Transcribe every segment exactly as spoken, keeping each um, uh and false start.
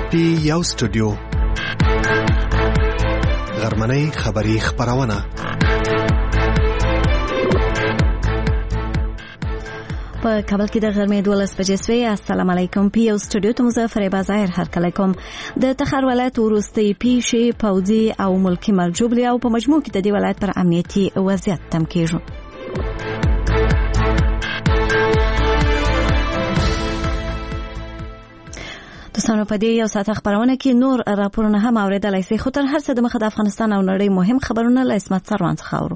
پی یو سټوډیو غرمنۍ خبری خبرونه په کابل کې د غرمې دولس بجې سوې. السلام علیکم. پی یو سټوډیو ته مظفر بازار هر کله کوم د تخار ولایت وروستي پیښې پوځي او ملکی مرجوبلی او په مجموع کې د دې ولایت پر امنیتي وضعیت تم کېږي. دوستانو په دې یو ساعت خبرونه کې نور راپورونه هم اوریدلای شئ، خو تر هر څه د مخه د افغانستان او نړۍ مهم خبرونه له اسمت سروان څخه اورو.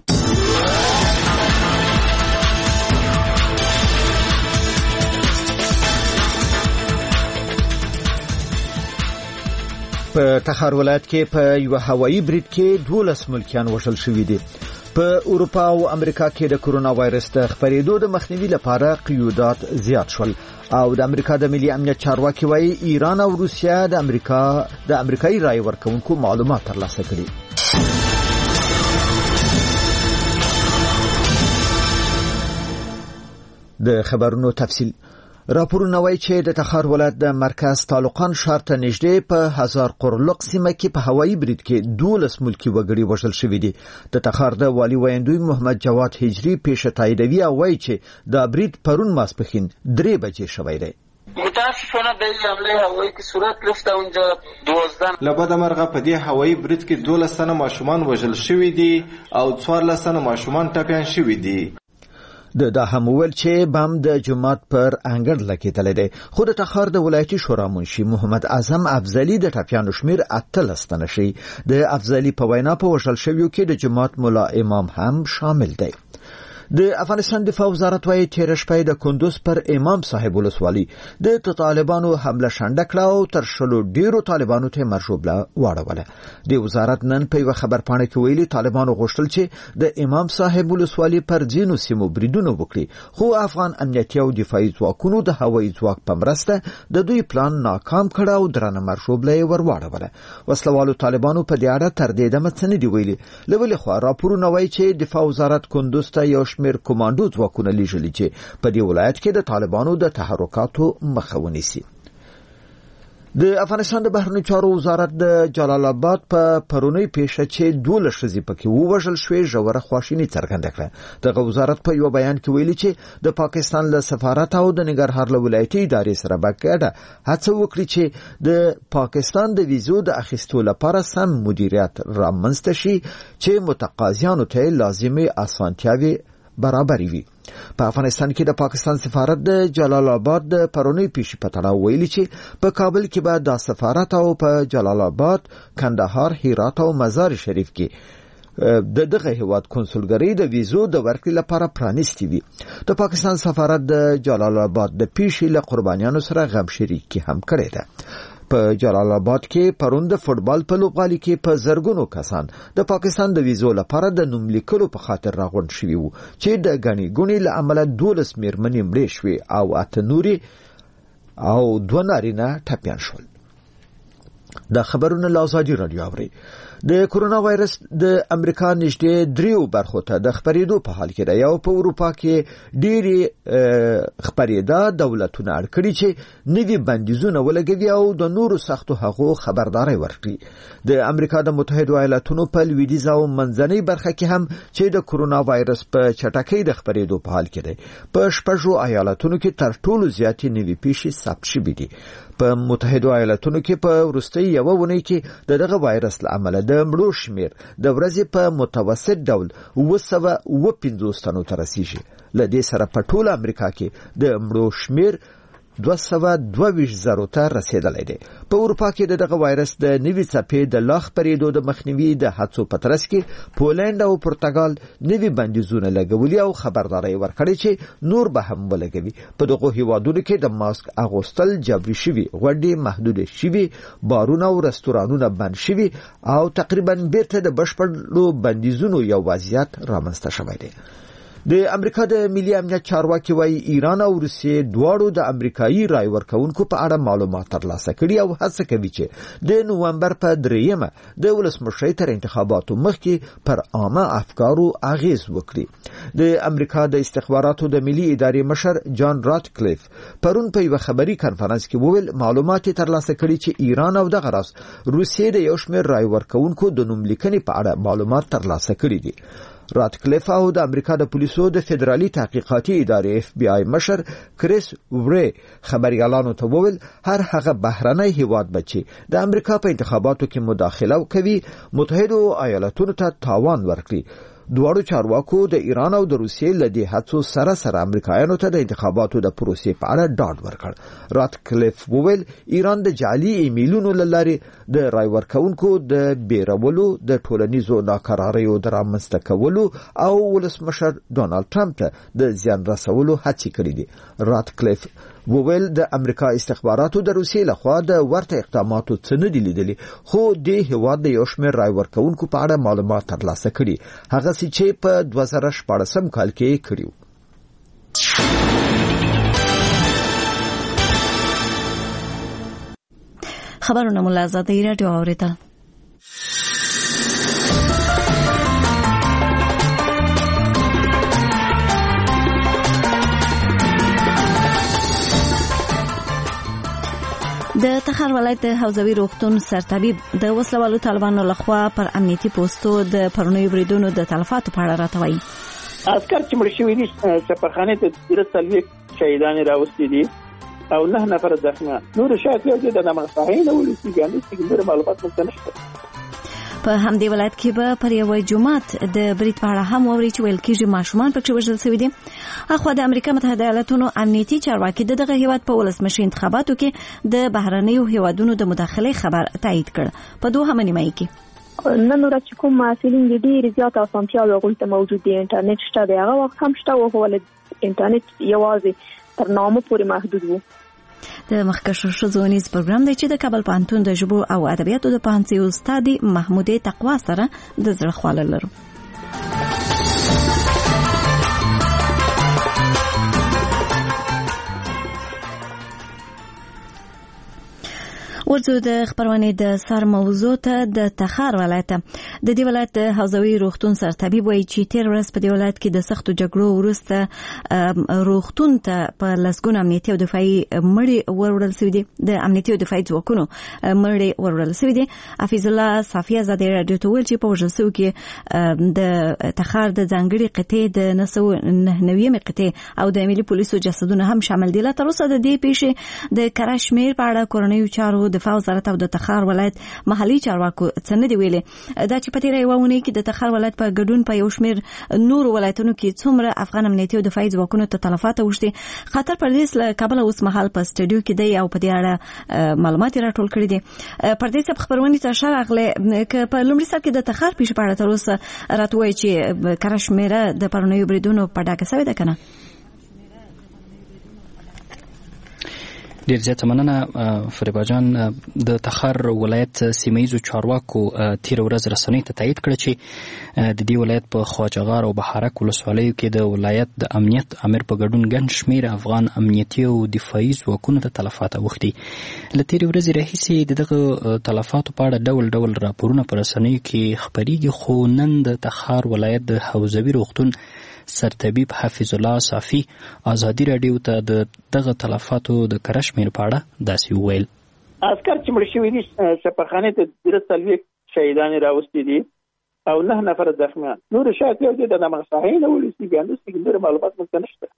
په تخار ولایت کې په یو هوایي برید کې دولس ملکیان وژل شوي دي. په اروپا او امریکا کې د کورونا وایرس د خپرېدو د مخنیوي لپاره قیودات زیات شول او د امریکا د ملي امنیت چارواکي وايي ایران او روسیا د امریکا د امریکایي رای ورکونکو معلومات ترلاسه کړي. د خبرونو تفصیل. راپورونه وايي چې د تخار ولایت د مرکز طالقان ښار ته نږدې په هزار قرلق سیمه کې په هوایي برید کې دولس ملکی وګړي وژل شوي دي. د تخار د والي ویندوی محمد جواد هجری پیش تاییدوي او وايي چې د برید پرون ماسپښین درې بجې شوی دی. متاسفانه به این حمله هوایی که صورت گرفته اونجا دوازده لبد مرغه په دې هوایي برید کې دولس تنه ماشومان وژل شوي دي او څوارلس تنه ماشومان ټپیان شوي دي. د دا هم ویل چې بم د جماعت پر انګړ لګیدل دي. خو د تخار د ولایتي شورا منشي محمد اعظم افضلی د ټپیانو شمیر اتلس تنه شي. د افضلی په وینا په وژل شویو کې د جماعت مولا امام هم شامل دی. د افغانستان دفاع وزارت وايي تیر شپه د کندوز پر امام صاحب ولسوالي د طالبانو حمله شنډه کړه او تر شلو ډیرو طالبانو ته مرجوبله واړوله. د وزارت نن په یو خبرپاڼه کې ویلي طالبانو غوښتل چې د امام صاحب ولسوالي پر ځینو سیمو بریدونه وکړي، خو افغان امنیتي او دفاعي ځواکونو د هوایي ځواک په مرسته د دوی پلان ناکام کړ او درنه مرجوبله ور واړوله. وسلوالو طالبانو په دې اړه تر دې دمه څه نه دی ویلي. له بلې خوا راپورونه وايي چې دفاع وزارت کندوز ته یو میر کمانډو ځواکونه لیږلي چې په دې ولایت کې د طالبانو د تحرکاتو مخه ونیسي. د افغانستان د بهرنیو چارو وزارت د جلال آباد په پرونی پیښه چې دولس ښځې پکې ووژل شوې ژوره خواشیني څرګنده کړه. دغه وزارت په یو بیان کې ویلي چې د پاکستان له سفارت او د ننګرهار له ولایتي ادارې سره په ګډه هڅه وکړي چې د پاکستان د ویزو د اخیستو لپاره سم مدیریت رامنځته شي چې متقاضیانو ته لازمي اسانتیاوي برابر وي. په افغانستان کې د پاکستان سفارت د جلال آباد د پرونی پیښې په تړاو ویلي چې په کابل کې به د سفارت او په جلال آباد، کندهار، هرات او مزار شریف کې د دغه هیواد کنسولګری د ویزو د ورکړې لپاره پرانیستي وي. د پاکستان سفارت د جلال آباد د پیښې له قربانیانو سره غم شریکي هم کړې ده. په جلال آباد کې پرون د فوټبال په لوبغالي کې په زرګونو کسان د پاکستان د ویزو لپاره د نوم لیکلو په خاطر راغونډ شوي وو چې د غني ګونی له امله دولس میرمنې مړې شوې او اته نوري او دوه نارینه ټپیان شول. د خبرونو له ازادي رادیو اوري. د کورونا وایرس د امریکا نږدې دریو برخو ته د خپرېدو په حال کې دی. یو په اروپا کې ډېری خپرېدا دولتونه اړ کړي چې نوي بندیزونه ولګوي او د نورو سختو هغو خبرداري ورکړي. د امریکا د متحده ایالاتونو په لویدیځ او منځنۍ برخه کې هم چې د کورونا وایرس په چټکۍ د خپرېدو په حال کې دی. په شپږو ایالاتونو کې تر ټولو زیاتې نوي پیښې ثبت شوې دي. په متحده ایالاتونو کې په وروستۍ یو ونې کې دغه وایرس له امله د مړو شمیر د ورځې په متوسط ډول اوه سوه اوه پنځوس تنو ته رسیږي. له دې سره په ټول امریکا کې د مړو شمیر دوه سوه دوه ویشت زرو ته رسیدلی دی. په اروپا کې دغه وایرس د نوي څپې د لا خپرېدو د مخنیوي د هڅو په ترڅ کې پولند او پرتګال نوي بندیزونه لګولي او خبرداري ورکړي چې نور به هم ولګوي. په دغه هیوادونو کې د ماسک اغوستل جبري شوي، غونډې محدود شوي، بارونه او رستورانونه بند شوي او تقریبا بیرته د بشپړو بندیزونو یو وضعیت رامنځته شوی دی. د امریکا د ملي امنیت چارواکي وايي ایران او روسیې دواړو د امریکایي رای ورکونکو په اړه معلومات ترلاسه کړي او هڅه کوي چې د نومبر په دریمه د ولسمشرۍ تر انتخاباتو مخکې پر عامه افکارو اغیز وکړي. د امریکا د استخباراتو د ملي ادارې مشر جان راتکلیف پرون په یو خبري کانفرنس کې وویل معلومات ترلاسه کړي چې ایران او دغه راس روسیې د یو شمېر رای ورکونکو د نوملیکنې په اړه معلومات ترلاسه کړي دي. راتکلیف او د امریکا د پولیسو د فدرالي تحقیقاتي ادارې اف بی آی مشر کریس وری خبريالانو ته وویل هر هغه بهرنی هیواد بچي د امریکا په انتخاباتو کې مداخله کوي متحده ایالاتونو ته تاوان ورکړي. دواړو چارواکو د ایران او د روسیې له دې هڅو سره سره امریکایانو ته د انتخاباتو د پروسې په اړه ډاډ ورکړ. راتکلیف وویل ایران د جعلي ایمیلونو له لارې د رای ورکونکو د بیرولو د ټولنیزو ناکراریو د رامنځته کولو او ولسمشر ډونالد ټرمپ ته د زیان رسولو هڅې کړې دي. راتکلیف وویل د امریکا استخباراتو د روسیې لخوا د ورته اقداماتو څه نه دي لیدلي خو د هیواد د یو شمېر رای ورکونکو په اړه معلومات ترلاسه کړي هغه چې په دوه زره شپاړسم کال کې کړیو. خبرونه مو له آزادۍ راډیو اورېدل. د تخار ولایت د حوزوي روغتون سرطبیب د وسلوالو طالبانو لخوا پر امنیتي پوسټو د پرونیو بریدونو د تلفاتو په اړه راته وایي. عسكر چې مړ شوي دي سفرخانه ته د څلوي شهیدان راوستي دي او نه نفر زخمه نور شاید یو د نامصحین او لسیګان څنګه معلومات مونږ نشته. په همدې ولایت کې به پر یو جمعات د برید په اړه هم ووري چې ویل کېږي ماشومان پکې وژل شوي دي. اخوا د امریکا متحده ایالاتونو امنیتي چارواکي دغه هیواد په ولسمشر انتخاباتو کې د بهرنیو هیوادونو د مداخله خبر تایید کړ. په دوه نیمایي کې نن ورځ کوم مسئولین دي ډیر زیات اسانتیا غوښته موجود دي انټرنیټ شته دی هغه وخت هم شته او ول انټرنیټ یوازې تر نامه پورې محدود وو. د مخکښو ښځونیز پروګرام دی چې د کابل پوهنتون د ژبو او ادبیاتو د پوهنځي استاد محمودې تقوا سره د زړه خواله لرو. ورځو د خبرونه د سر موضوع ته د تخار ولایت د دې ولایت د حوزوي روغتون سرطبیب وایي چې تیر ورځ په دې ولایت کې د سختو جګړو وروسته روغتون ته په لسګون امنیتي او دفاعي مړي وروړل شوي دي. د امنیتي او دفاعي ځواکونو مړي وروړل شوي دي. حفیظ الله صافی ازادي رادیو ته ویل چې په وژل شوو کې د تخار د ځانګړي قطعې د نسو نویمه قطعې او د ملي پولیسو جسدونه هم شامل دي. لا تر اوسه د دې پیښې د کشمیر په اړه کورنیو چارو دفاع وزارت او د تخار ولایت محلي چارواکو څنګه دی ویلي دا چې په تیر یو ونه کې د تخار ولایت په ګډون په یو شمېر نور ولایتونو کې څومره افغان امنیتي او دفاعي ځواکونو ته تلفات اوښتي. خطر پردیس له کابل اوس مهال په سټډیو کې دی او په دې اړه معلومات راټول کړي دي. پردیس په خبرونه ته شارغله ک په لومړي سر کې د تخار پیښه په اړه تر اوسه راتوي چې کشمیر د پرونیو بریدونو په ډاګه سوي ده کنه. ډیر زیاته مننه فریبا جان. د تخار ولایت سیمایي چارواکو تیر ورځ رسنۍ ته تایید کړ چې د دې ولایت په خواجهغار او بهارک ولسوالیو کې د ولایت د امنیت امر په ګډون ګڼ شمېر افغان امنیتي او دفاعي ځواکونو ته تلفات اوښتي. له تیر ورځې راهیسې دغه تلفاتو په اړه ډول ډول راپورونه په رسنیو کې خپریږي خو نن د تخار ولایت د حوزوي روغتون سرطبیب حفیظ الله صافی ازادي رادیو ته د دغه تلفاتو د کشمیر په اړه داسې وویل. عسكر چې مړ شوي دي سفرخانه ته د څلوي شهیدان راوستي دي او نه نفر زخمه نور شاید یو د نامصحین او لسیګان څنګه معلومات مونږ نشته.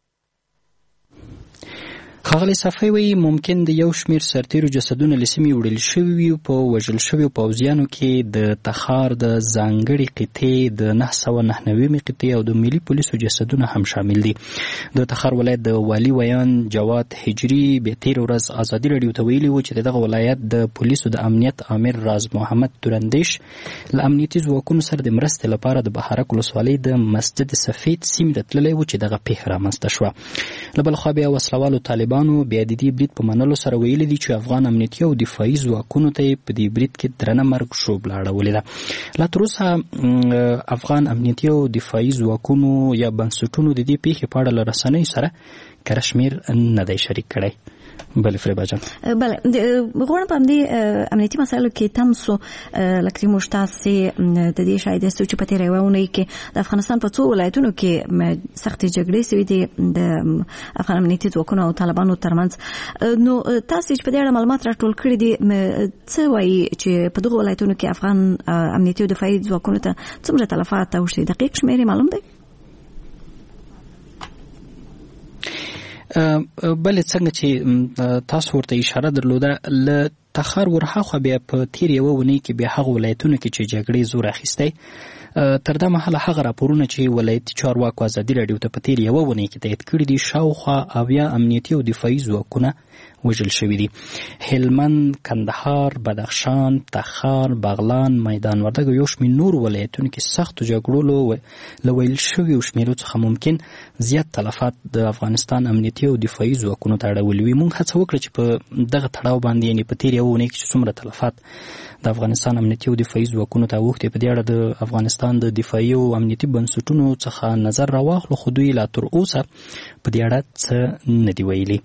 ښاغلی صافی وایي ممکن د یو شمېر سرتیرو جسدونه له سیمې وړل شوي وي. په وژل شویو پوځیانو کې د تخار د ځانګړي قطعې د نهه سوه نهه نوي قطعې او د ملي پولیسو جسدونه هم شامل دي. د تخار ولایت د والي ویان جواد حجري به تیر ورځ ازادي رادیو ته ویلي و چې دغه ولایت د پولیسو د امنیت امر راز محمد تورندیش له امنیتي ځواکونو سره د مرستې لپاره د بهارک ولسوالۍ د مسجد سفید سیمې ته تللی و چې دغه پیښه رامنځته شوه. له بل خوا بیا وسلوالو طالبانو بیا د دې برید په منلو سره ویلي دي چې افغان امنیتي او دفاعي ځواکونو ته په دې برید کې درنه مرګ ژوبله اړولې ده. لا تر اوسه افغان امنیتي او دفاعي ځواکونو یا بنسټونو د دې پیښې په اړه له رسنیو سره کره شمیر نه دی شریک کړی. بله فریبا جان. بله غواړم په همدې امنیتي مسایلو کې تاسو لکه موږ تاسې د دې شاهد یاستو چې په تېره یوه اونۍ کې د افغانستان په څو ولایتونو کې سختې جګړې سوي دي د افغان امنیتي ځواکونو او طالبانو ترمنځ. نو تاسو چې په دې اړه معلومات راټول کړي دي څه وایي چې په دغو ولایتونو کې افغان امنیتي او دفاعي ځواکونو ته څومره تلفات اوښتي؟ دقیق شمېر معلوم دی؟ بلې څنګه چې تاسو ورته اشاره درلوده له تخار ورهاخوا بیا په تیر یوه اونۍ کې بیا هغه ولایتونو کې چې جګړې زور اخیستی تر دا مهاله هغه راپورونه چې ولایتي چارواکو ازادي راډیو ته په تیر یوه اونۍ کې تایید کړي دي شاوخوا اویا امنیتي او دفاعي ځواکونه وژل شوي دي. هلمند، کندهار، بدخشان، تخار، بغلان، میدان وردګ او یو شمېر نور ولایتونو کې سختو جګړو له ویل شویو شمېرو څخه ممکن زیات تلفات د افغانستان امنیتي او دفاعي ځواکونو ته اړولي وي. موږ هڅه وکړه چې په دغه تړاو باندې یعنې په تیر یوه اونۍ کې چې څومره تلفات د افغانستان امنیتي او دفاعي ځواکونو ته اوښتې په دې اړه د افغانستان د دفاعي او امنیتي بنسټونو څخه نظر راواخلو، خو دوی لا تر اوسه په دې اړه څه نه دي ویلي.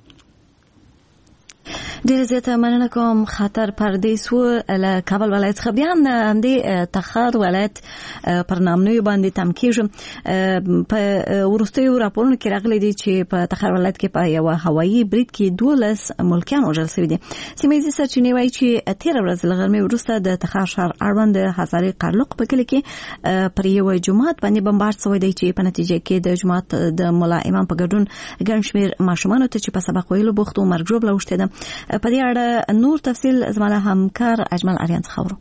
ډېره زیاته مننه کوم. خطر پردیس و له کابل ولایت څخه بیا هم د همدې تخار ولایت پر نامنیو باندې تم کېږم. په وروستیو راپورونو کې راغلی دي چې په تخار ولایت کې په یوه هوایي برید کې دولس ملکیان وژل سوي دي. سیمه ییزې سرچینې وایي چې تېره ورځ له غرمې وروسته د تخار ښار اړوند د هزارې قرلق په کلي کې پر یوه جومات باندې بمبارد سوی دی چې په نتیجه کې د جومات د ملا امام په ګډون ګڼ شمېر ماشومانو ته چې په سبق ویلو بوخت و مرګ ژوبله اوښتې ده. په دې اړه نور تفصیل زما له همکار اجمل اریان څخه اورو.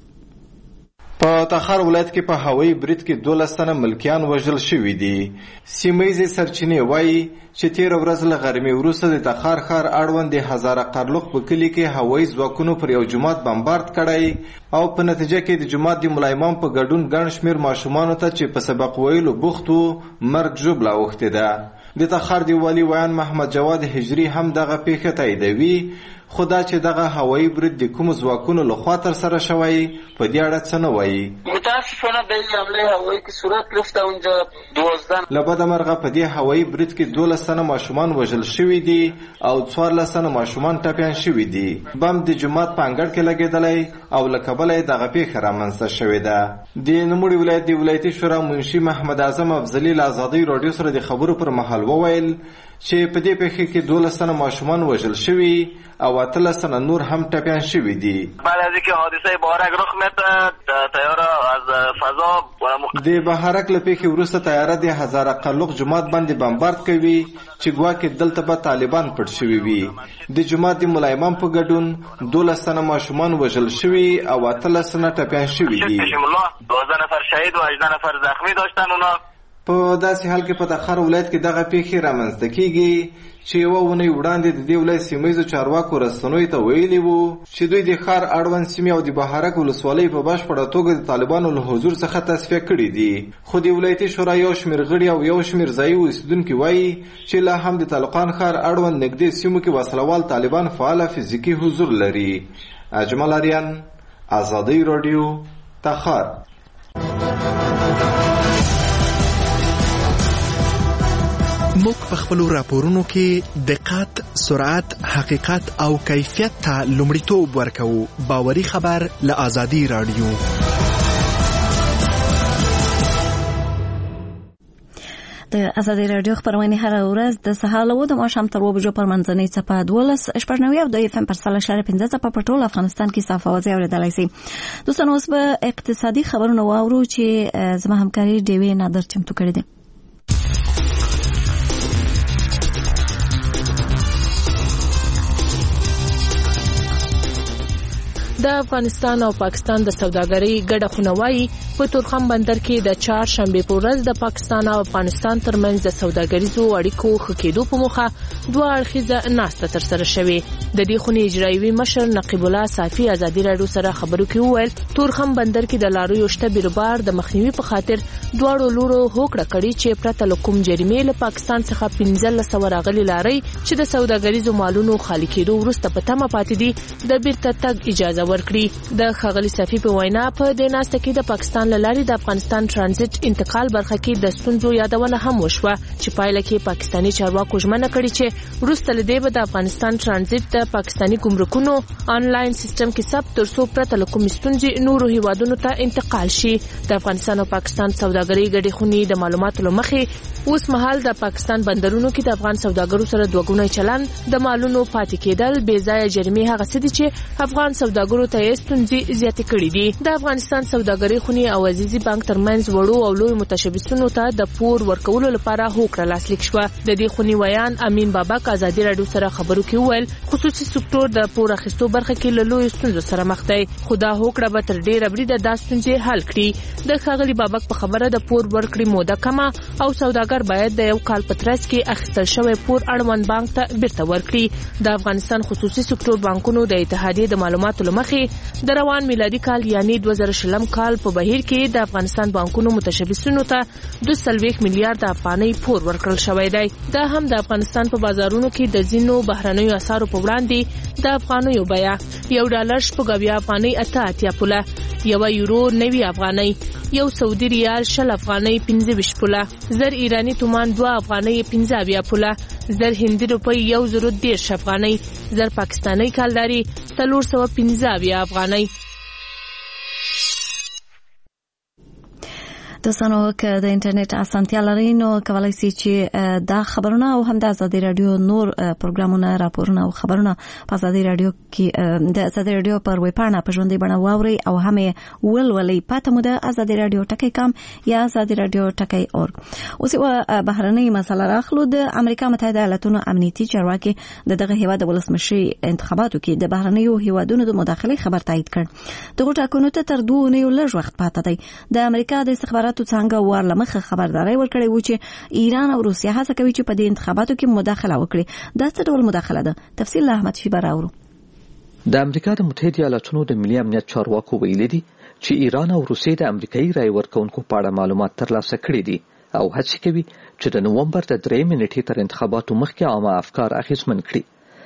په تخار ولایت کې په هوایي برید کې دولس تنه ملکیان وژل شوي دي. سیمه ییزې سرچینې وایي چې تېره ورځ له غرمې وروسته د تخار ښار اړوند د هزاره قرلق په کلي کې هوایي ځواکونو پر یو جومات بمبارد کړی او په نتیجه کې د جومات د ملا امام په ګډون ګڼ شمېر ماشومانو ته چې په سبق ویلو بوخت وو مرګ ژوبله اوښتې ده. د تخار د والي ویان محمد جواد هجري هم دغه پیښه تاییدوي، خو دا چې دغه هوایي برید د کومو ځواکونو لخوا ترسره شوی په دې اړه څه نه وایي. متاسفانه به این حمله هوایی که صورت گرفته اونجا دوازده له بده مرغه په دې هوایي برید کې دولس تنه ماشومان وژل شوي دي او څوارلس تنه ماشومان ټپیان شوي دي. بم د جومات په انګړ کې لګېدلی او له کبله یې دغه پیښه رامنځته شوې ده. د نوموړي ولایت د ولایتي شورا منشي محمد اعظم افضلي له ازادۍ راډیو سره د خبرو پر مهال وویل چې په دې پیښه کې دولس تنه ماشومان وژل شوي او اتلس تنه نور هم ټپیان شوي دي. بعد از اینکه حادثه بهارک رخ میده طیاره از فضا د بهارک له پیښې وروسته طیاره د هزاره قرلق جومات باندې بمبارد کوي چې ګواکې دلته به طالبان پټ شوي وي. د جومات د ملا امام په ګډون دولس تنه ماشومان وژل شوي او اتلس تنه ټپیان شوي دي. دوازده نفر شهید و هجده نفر زخمی داشتن. اونا په داسې حال کې په تخار ولایت کې دغه پیښې رامنځته کیږي چې یوه اونۍ وړاندې د دې ولایت سیمه ییزو چارواکو رسنیو ته ویلي وو چې دوی د ښار اړوند سیمې او د بهارک ولسوالۍ په بشپړه توګه د طالبانو له حضور څخه تصفیه کړي دي. خو د ولایتي شورا یو شمېر غړي او یو شمېر ځایي اوسېدونکي وایي چې لا هم د طالقان ښار اړوند نږدې سیمو کې وسلوال طالبان فعاله فزیکي حضور لري. اجمل اریان، ازادۍ راډیو، تخار. موږ په خپلو راپورونو کې دقت، سرعت، حقیقت او کیفیت ته لومړیتوب ورکوو. باوري خبر له ازادي راډیو. د ازادي راډیو خبرونه هره ورځ د سهار له اوه د ماښام تر اوه بجو پر منځنۍ څپه دولس شپږ نوي او د اف ام پر سل اشاره پنځه څپه په ټول افغانستان کې صاف اوازې اورېدلی سي. دوستانو اوس به اقتصادي خبرونه واورو چې زما همکاري ډیوې نادر چمتو کړې دي. د افغانستان او پاکستان د سوداګرۍ ګډه خونه وايي په تورخم بندر کې د چهارشنبه په ورځ د پاکستان او افغانستان ترمنځ د سوداګریزو اړیکو ښه کېدو په موخه دوه اړخیزه ناسته ترسره شوې. د دې خونې اجرایوي مشر نقیب الله صافي ازادي راډیو سره خبرو کې وویل تورخم بندر کې د لاریو شته بیروبار د مخنیوي په خاطر دواړو لورو هوکړه کړې چې پرته له کوم جریمې له پاکستان څخه پنځلس سوه راغلي لارۍ چې د سوداګریزو مالونو خالي کېدو وروسته په تمه پاتې دي د بیرته تګ اجازه ورکړي. د ښاغلي صافي په وینا په دې ناسته کې د پاکستان له لارې د افغانستان ترانزیت انتقال برخه کې د ستونزو یادونه هم وشوه چې پایله کې پاکستاني چارواکو ژمنه کړې چې وروسته له دې به د افغانستان ترانزیت د پاکستاني ګمرکونو آنلاین سیستم کې ثبت ترڅو پرته له کوم ستونزې نورو هیوادونو ته انتقال شي. د افغانستان او پاکستان سوداګرۍ ګډې خونې د معلوماتو له مخې اوس مهال د پاکستان بندرونو کې د افغان سوداګرو سره دوه چلند د مالونو پاتې کېدل بې ځایه جریمې هغه څه دي چې افغان سوداګرو ته یې ستونزې زیاتې کړې دي. د افغانستان سوداګرۍ خونې او عزیزي بانک ترمنځ وړو او لوی متشبثینو ته د پور ورکولو لپاره هوکړه لاسلیک شوه. د دې خونې ویان امین بابک ازادي راډیو سره خبرو کې وویل خصوصي سکتور د پور اخیستو برخه کې له لویو ستونزو سره مخ دی خو دا هوکړه به تر ډیره بریده دا ستونزې حل کړي. د ښاغلي بابک په خبره د پور ورکړې موده کمه او سوداګر باید د یو کال په ترڅ کې اخیستل شوی پور اړوند بانک ته بیرته ورکړي. د افغانستان خصوصي سکتور بانکونو د اتحادیې د معلوماتو له مخې د روان میلادي کال یعنی دوه زره شلم کال په بهیر کې د افغانستان بانکونو متشبثینو ته دوه سلويخ میلیارډ افغانۍ پور ورکړل شوی دی. دا هم د افغانستان په بازارونو کې د ځینو بهرنیو اسعارو په وړاندې د افغانیو بیه یو ډالر شپږ اویا افغانۍ اته اتیا پوله، یو یورو نوي افغانۍ، یو سعودي ریال شل افغانۍ پنځه ویشت پوله، زر ایرانی تومان دوه افغانۍ پنځه اویا پوله، زر هندي روپۍ یو زر دېرش افغانۍ، زر پاکستاني کالداري څلور سوه پنځه اویا افغانۍ. دوستانو که د انټرنیټ اسانتیا لرئ نو کولای شئ چې دا خبرونه او هم د ازادي رادیو نور پروګرامونه راپورونه او خبرونه په ازادي رادیو کې د ازادي رادیو پر ویب پاڼه په ژوندۍ بڼه واورئ او هم ولولئ. پته مو د ازادي رادیو ټکی کام یا ازادي رادیو ټکی اورګ. اوس یو بهرنۍ مسله راخلو. د امریکا متحده ایالاتونو امنیتي چارواکي د دغه هیواد د ولسمشي انتخاباتو کې د بهرنیو هیوادونو د مداخلې خبر تایید کړ. دغه ټاکنو ته تر دوه نیو لږ وخت پاتې دی. د امریکا د استخباراتو څنګه ورلمخه خبرداري ورکړې و چې ایران او روسیا هڅه کوي چې په دې انتخاباتو کې مداخله وکړي. دا څه ډول مداخله ده؟ تفصیل له احمد شیبه راوړو. د امریکا د متحده ایالاتونو د ملي امنیت چارواکو ویلي دي چې ایران او روسیا د امریکایي رای ورکونکو په اړه معلومات ترلاسه کړي دي او هڅه کوي چې د نومبر د درېیمې نیټې تر انتخاباتو مخکې عامه افکار اخیستمن کړي.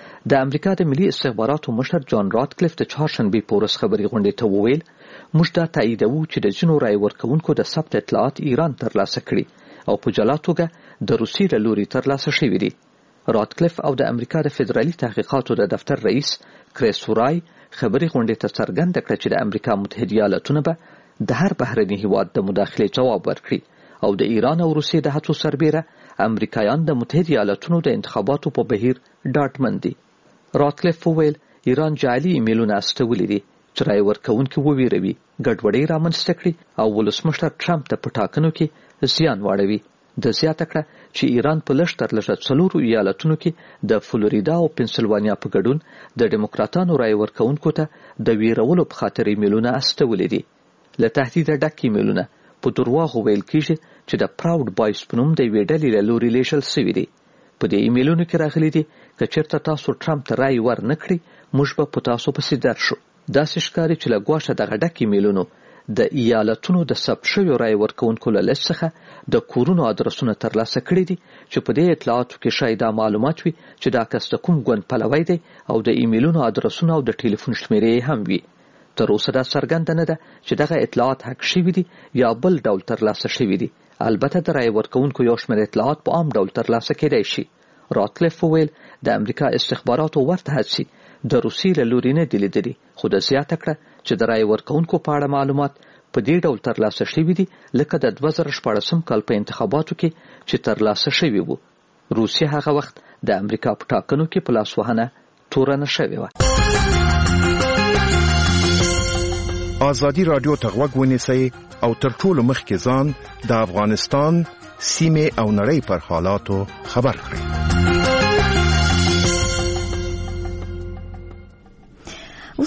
د امریکا د ملي استخباراتو مشر جان راتکلیف د چهارشنبې په ورځ خبري غونډې ته وویل موږ دا تاییدوو چې د ځینو رای ورکوونکو د ثبت اطلاعات ایران ترلاسه کړي او په جلا توګه د روسیې له لوري ترلاسه شوي دي. راتکلیف او د امریکا د فدرالي تحقیقاتو د دفتر رئیس کریس ورای خبري غونډې ته څرګنده کړه چې د امریکا متحده ایالاتونه به د هر بهرني هیواد د مداخلې جواب ورکړي او د ایران او روسیې د هڅو سربیره امریکایان د متحده ایالاتونو د انتخاباتو په بهیر ډاډمن دي. راتکلیف وویل ایران جعلي ایمیلونه استولي دي چې رای ورکوونکي وویروي، ګډوډۍ رامنځته کړي او ولسمشر ټرمپ ته په ټاکنو کې زیان واړوي. د زیاته کړه چې ایران په لږ تر لږه څلورو ایالتونو کې د فلوریدا او پنسلوانیا په ګډون د ډیموکراتانو رای ورکوونکو ته د ویرولو په خاطر ایمیلونه استولي دي. له تهدیده ډک ایمیلونه په درواغو ویل کیږي چې د پراود بایس په نوم د یوې ډلې له لوري لیږل سوي دي. په دې ایمیلونو کې راغلي دي که چېرته تاسو ټرمپ ته رای ور نه کړئ موږ به په تاسو پسې درشو. داسې ښکاري چې له ګواښه دغه ډک ایمیلونو د ایالتونو د ثبت شویو رای ورکوونکو له لیست څخه د کورونو ادرسونه ترلاسه کړي دي چې په دې اطلاعاتو کې شاید دا معلومات وي چې دا کس د کوم ګوند پلوی دی او د ایمیلونو ادرسونه او د ټلیفون شمیرې هم وي. تر اوسه دا څرګنده نه ده چې دغه اطلاعات حق شوي دي یا بل ډول ترلاسه شوي دي. البته د رای ورکوونکو یو شمېر اطلاعات په عام ډول ترلاسه کېدای شي. راتکلیف وویل د امریکا استخباراتو ورته هڅې د روسیې له لوري نه دي لیدلي خو د زیاته کړه چې د رای ورکوونکو په اړه معلومات په دې ډول ترلاسه شوي دي لکه د دوه زره شپاړسم کال په انتخاباتو کې چې ترلاسه شوي وو. روسیه هغه وخت د امریکا په ټاکنو کې په لاسوهنه تورنه شوې وه. ازادي رادیو ته غوږ ونیسئ او تر ټولو مخکې ځان د افغانستان سیمې او نړۍ پر حالاتو خبر کړئ. اوس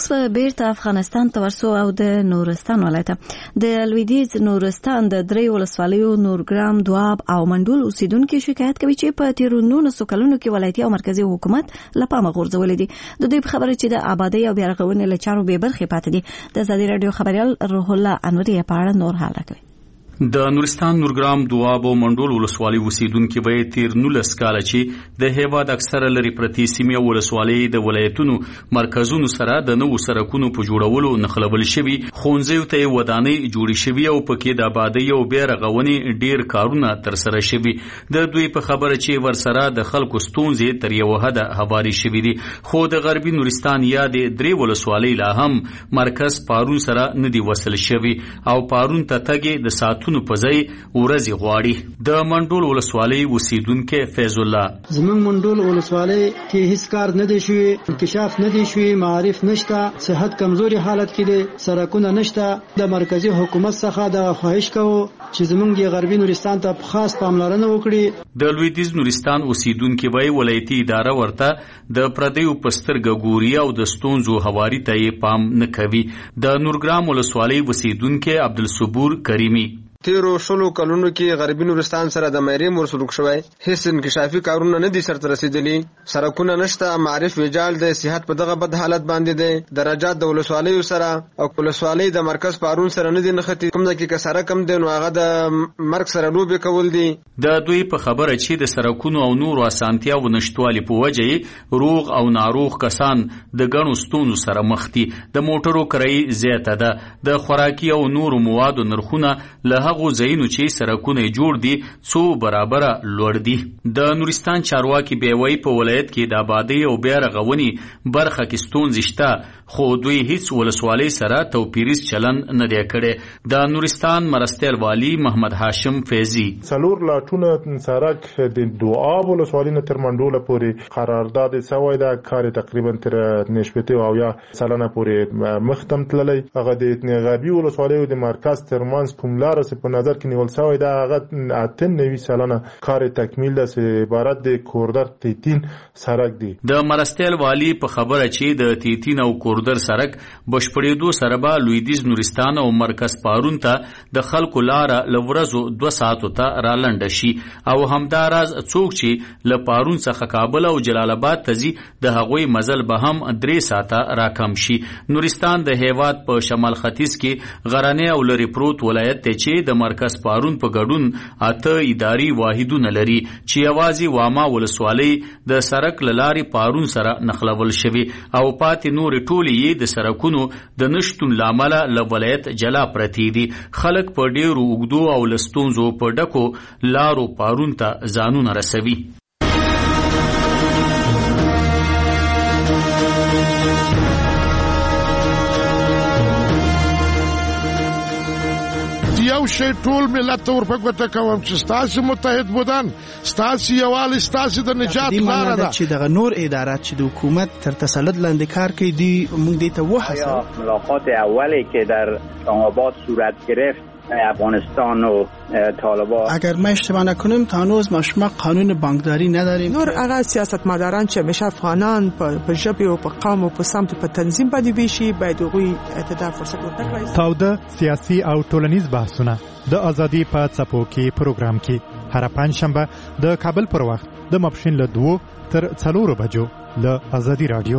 اوس بیرته افغانستان ته ورسو او د نورستان ولایت د لویدیځ نورستان د درې ولسوالیو نورګرام، دواب او منډول اوسیدونکو شکایت کوي چې په تیرو نولسو کلونو کې ولایتي او مرکزی حکومت له پامه غورځولې دي. د دوی په خبره چې د آبادی او بیارغونې له چارو بې برخې پاتې دي. د ازادي راډیو خبريال روح الله انوري په اړه نور حال راکوي. د نورستان نورګرام، دواب او منډول ولسوالۍ اوسیدونکو به تیر نولس کاله چې د هیواد اکثره لري پرتی سیمې ولسوالۍ د ولایتونو مرکزونو سره د نوو سرکونو په جوړولو نخلبل شوي، خونځیو ته ودانۍ جوړې شوي او پکې د آبادی او بیارغونې ډیر کارونه تر سره شوي. د دوی په خبره چې ورسره د خلکو ستونزې تر یو حده هواري شوي دي، خو د غربي نورستان یا د درې ولسوالۍ لا هم مرکز پارون سره نه دی وصل شوي او پارون ته تګي د سات تونو پځای ورځي غواړي. د منډول ولسوالۍ اوسیدونکو فیض الله: زمون منډول ولسوالۍ کې هیڅ کار نه دی شوی، انکشاف نه دی شوی، معارف نشته، صحت کمزوري حالت کې دي، سرکونه نشته. د مرکزی حکومت څخه د خواهش کوو چې زمونږ غربي نورستان ته خاص پاملرنه وکړي. د لویدیځ نورستان اوسیدونکو وای ولایتي اداره ورته د پردیو پسترګ ګوري او د ستونزو هواري ته پام نه کوي. د نورګرام ولسوالۍ اوسیدونکو عبدالصبور کریمی: تیرو شلو کلونو کې غربي نورستان سره د مېری مور سلوک شوی، هیڅ انکشافي کارونه نه دي سرته رسیدلي، سرکونه نشته، معرف ویجال دی، صحت په دغه بد حالت باندې دی، درجات د ولسوالیو سره او ولسوالۍ د مرکز پارون سره نه دي نختی، کوم ځکه چې سره کم دی نو هغه د مرګ سره لوبې کول دي. د دوی په خبره چې د سرکونو او نورو اسانتیاو نشټوالي په وجه روغ او ناروغ کسان د ګڼو ستونزو سره مخ دي. د موټرو کرایي زیاته ده، د خوراکي او نورو موادو نرخونه له هغه ځایونو چې سرکونه جوړ دي څو برابره لوړ دي. د نورستان چارواکي بیوي په ولایت کې د آبادی او بیارغونې برخه کې ستونزې شته، خو دوی هیڅ ولسوالۍ سره توپیریز چلن نه دی کړی. د نورستان مرستیال والی محمد هاشم فیضی: څلور لاټونه سرک د دواب ولسوالۍ نه تر منډول پورې قرارداد شوی دا کار تقریبا تر نشپته او یا سالانه پورې مختم تللی. هغه د غربي ولسوالۍ د مرکز ترمنځ کوملار په نظر کې نیول شوی دا هغه اته نوي سالانه کار تکمیل ده چې عبارت د کوردر تیتین سرک دی. د مرستیال والی په خبره چې د تیتین او کوردر سرک بشپړېدو سره به لویدیځ نورستان او مرکز پارون ته د خلکو لاره لورزو دوه ساعتو ته رالنډ شي او همداراز څوک چې له پارون څخه کابل او جلال آباد ته ځي د هغوی مزل به هم درې ساعته راکم شي. نورستان د هیواد په شمال ختیځ کې غرنی او لری پروت ولایت ته چې د مرکز پارون په ګډون اته اداري واحدونه لري چې یوازې واما ولسوالۍ د سرک لاري پارون سره نخلول شوی او پاتې نور ټولې یې د سرکونو د نشټون لامل له ولایت جلا پرتی دي. خلک په ډیرو اوږدو او لستونزو په ډکو لارو پارون ته ځانونه رسوي. یو شی ټول ملت ورپه ګوته کوم چې ستاسو متحد بودن، ستاسو یووالی، ستاسو د نجات لاره ده. چې دغه نور ادارات چې د حکومت تر تسلط لاندې کار کوي دی موږ دې ته وحسن. ملاقات اولی که در اسلام‌آباد صورت گرفت افغانستان و طالبان، اگر ما اشتباه نکنیم تا هنوز ما شما قانون بانکداری نداریم. نور هغه سیاستمداران چې همیشه افغانان په ژبه او په قوم او په سمت په تنظیم باندې ویشي باید هغوی اعتدال فرصت ورکړي. تاوده سیاسي او ټولنیز بحثونه د ازادي په څپو کې پروګرام کې هر پنځشنبه د کابل پر وخت د ماپښین له دوه تر څلورو بجو له ازادي رادیو.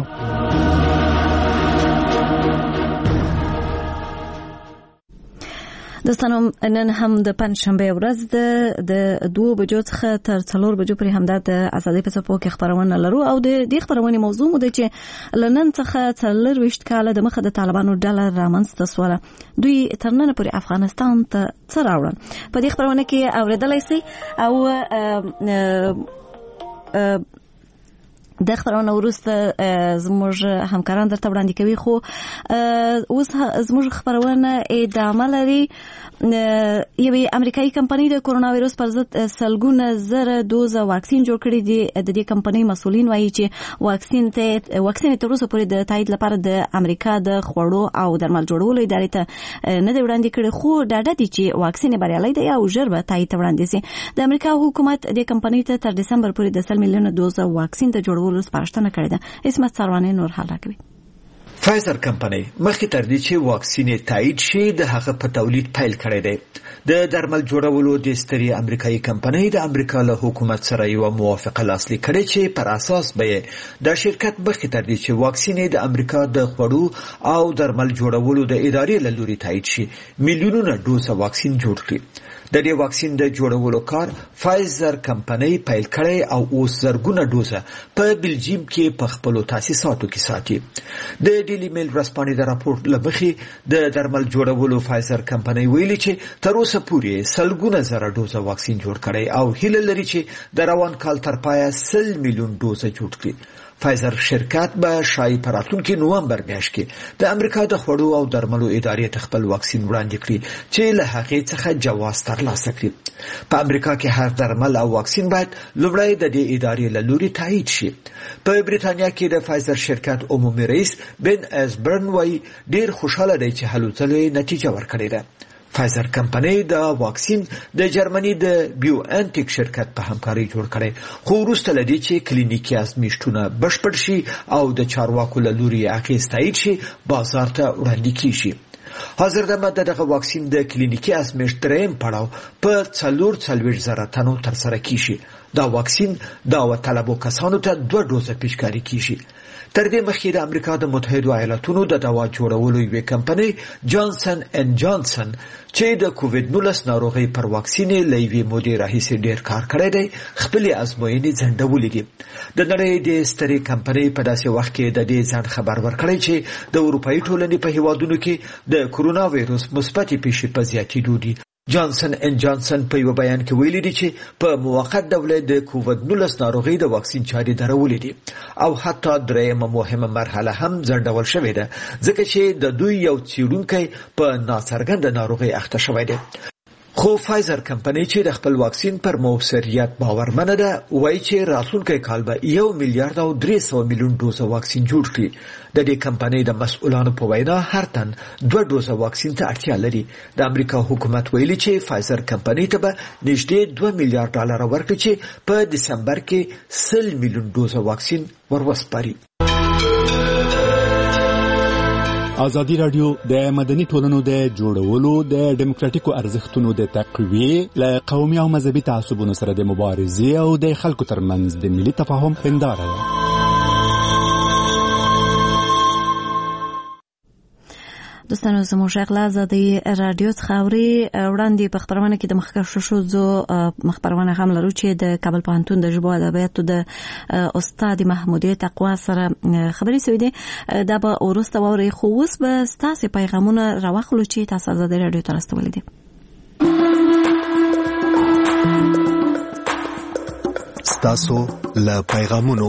دوستانو نن هم د پنځشنبه ورځ ده د دوه بجو څخه تر څلور بجو پورې همدا د ازادي په څپو کې خبرونه لرو او د دې خبرونې موضوع مو ده چې لنن څخه څلور وشت کاله د مخه د طالبانو ډله رامنځته سوله. دوی تر نن پورې افغانستان ته څه راوړل په دې خبرونه کې اوریدلای شئ او د خبرونه وروسته زموږ همکاران درته وړاندې کوي، خو اوس زموږ خبرونه ادامه لري. یوې امریکایي کمپنۍ د کورونا وایرس پر ضد سلګونه زره دوزه واکسین جوړ کړي دي. د دې کمپنۍ مسؤلین وایي چې واکسین ته واکسین تر اوسه پورې د تایید لپاره د امریکا د خوړو او درمل جوړولو ادارې ته نه دی وړاندې کړي، خو ډاډه دي چې واکسین بریالي دی او ژر به تایید ته وړاندې شي. د امریکا حکومت د کمپنۍ ته تر دسمبر پورې د سل میلیونه دوزه واکسین د جوړولو سپارښتنه کړې ده. اسمت سرواني نور حال راکوي. فایزر کمپنۍ مخکې تر دې چې واکسین تایید شي د هغه په تولید پیل کړی دی. د درمل جوړولو د سترې امریکایي کمپنۍ د امریکا له حکومت سره یو موافقه لاسلیک کړې چې پر اساس به د شرکت مخکې تر دې چې واکسین د امریکا د خوړو او درمل جوړولو د ادارې له لوري تایید شي میلیونونه ډوز واکسین جوړ کړي. د دې واکسین د جوړولو کار فایزر کمپنۍ پیل کړی او اوس زرګونه ډوزه په بلجیم کې په خپلو تاسیساتو کې ساتي. د ډیلی میل ورځپاڼې د راپور له مخې د درمل جوړولو فایزر کمپنۍ ویلي چې تر اوسه پورې سلګونه زره ډوزه واکسین جوړ کړي او هیله لري چې د روان کال تر پایه سل میلیون ډوزه جوړ کړي. فایزر شرکت به شایي په راتلونکي نومبر میاشت کې د امریکا د خوړو او درملو ادارې ته خپل واکسین وړاندې کړي چې له هغې څخه جواز ترلاسه کړي. په امریکا کې هر درمل او واکسین باید لومړی د دې ادارې له لوري تایید شي. په بریتانیا کې د فایزر شرکت عمومي رئیس بن اسبرن وايي ډیر خوشاله دی چې هلو ځلو نتیجه ورکړې ده. فایزر کمپنۍ د واکسین د جرمني د بیو انټیک شرکت په همکاري جوړ کړي خو وروسته لدی چې کلینیکي ازمایښتونه بشپړ شي او د چارواکو له لوري اخیست تایید شي بازار ته وړاندې کیږي. حاضر دمه دغه واکسین د کلینیکي ازمایښت دریم پړاو په څلور څلوېښت زره تنو ترسره کیږي. دا واکسین د طلبو کسانو ته دوه ډوزه پیشکاري کیږي. تر دې مخکې د امریکا د متحده ایالاتونو د دوا جوړولو یوې کمپنۍ جانسن اند جانسن چې د کووډ نولس ناروغۍ پر واکسین له یوې مودې راهیسې ډیر کار کړی دی خپلې ازموینې ځنډولې دي. د نړۍ د سترې کمپنۍ په داسې وخت کې د دې ځان خبر ورکړی چې د اروپایي ټولنې په هیوادونو کې د کرونا وایروس مثبتې پیښې په زیاتېدو دي. جانسن اند جانسن په یو بیان کې ویلي دي چې په موقت ډول د کووډ نولس ناروغۍ د واکسین چارې درولې دي او حتی درېیمه مهمه مرحله هم ځنډول شوې ده ځکه چې د دوی یو څېړونکی په ناڅرګنده ناروغۍ اخته شوی دی. خو فایزر کمپنۍ چې د خپل واکسین پر موثریت باورمنه ده وایي چې راتلونکی کال به یو میلیارډ او درې سوه میلیون ډوزه واکسین جوړ کړي. د دې کمپنۍ د مسؤلانو په وینا هر تن دوه ډوزه واکسین ته اړتیا لري. د امریکا حکومت ویلي چې فایزر کمپنۍ ته به نږدې دوه میلیارډ ډالر ورکړي چې په دسمبر کې سل میلیون ډوزه واکسین وروسپاري. ازادي رادیو د مدني ټولنو د جوړولو د ډیموکراتیکو ارزښتونو د تقویه له قومي او مذهبي تعصبونو سره د مبارزې او د خلکو ترمنځ د ملي تفاهم هنداره ده. دوستانو زموږ غږ له ازادي رادیو څخه اوري. وړاندې په خبرونه کې د مخکښو ښځو مخبرونه هم لرو چې د کابل پوهنتون د ژبو ادبیاتو د استاد محمودې تقوا سره خبرې شوې دي. دا به وروسته واورئ خو اوس به ستاسې پیغامونه راواخلو چې تاسو ازادي رادیو ته راستولي دي. ستاسو له پیغامونو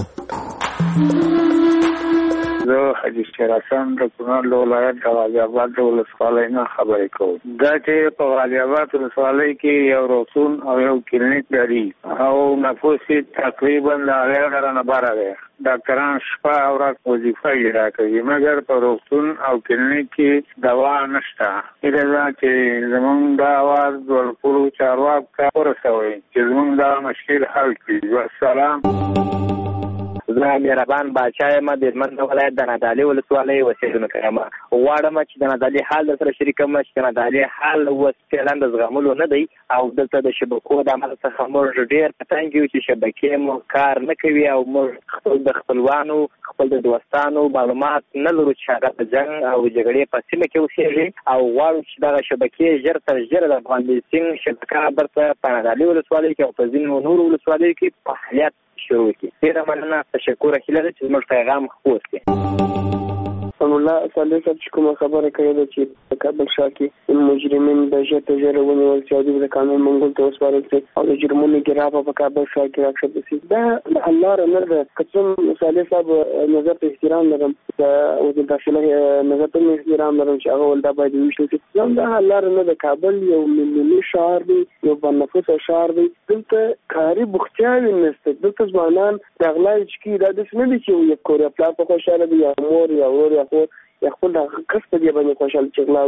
زه حاجي شیر حسن د کونړ ولایت د غازي آباد د ولسوالۍ نه خبرې کوم. دا چې په غازي آباد ولسوالۍ کې یو روغتون او یو کلینیک لري او نفوس تقریبا د هغې ډېره نه باره دی. ډاکټران شپه او ورځ وظیفه اجرا کوي مګر په روغتون او کلینیک کې دوا نشته. هیله ده چې زموږ دا اواز ټولو چارواکو ته ورسوئ چې زموږ دا مشکل حل کړي. والسلام. زه مهربان باچا یم د هلمند ولایت د نادعلي ولسوالۍ اوسېدونکی یم. غواړم چې د نادعلي حال در سره شریکم چې د نادعلي حال اوس فعلا د زغملو نه دی او دلته د شبکو د عمل څخه موږ ډېر په تنګ یو چې شبکې مو کار نه کوي او موږ خپل د خپلوانو خپل د دوستانو معلومات نه لرو چې هغه په جنګ او جګړې په سیمه کې اوسېږي او غواړو چې دغه شبکې ژر تر ژره د افغان بیسینګ شبکه برته په نادعلي ولسوالۍ کې او په ځینو نورو ولسوالیو کې فعالیت شروع کړي. ډېره مننه، تشکر هیله ده چې زموږ پیغام خپور کړي. الله صالح صاحب چې کومه خبره کوي ده چې په کابل ښار کې مجرمین به ژر تر ژره ونیول شي او دوی د قانون منګول ته وسپارل شي او د جرمونو ګرا به په کابل ښار کې راښکته شي. دا حل لاره نه ده. که څوم صالح صاحب نظر ته احترام لرم، د وزیر داخله نظر ته احترام لرم چې هغه ول دا باید وشي چې دا حل لاره نه ده. کابل یو ملي ښار دی، یو بنفسه ښار دی. دلته کاري بوختیاوې نشته. دلته ځوانان تغلای چې دا د نه دي چې یو کور پلا په خوشاله دی یا مور یا ور یا خو یا خپل کس په دې باندې خوشاله چې غلا وکړي.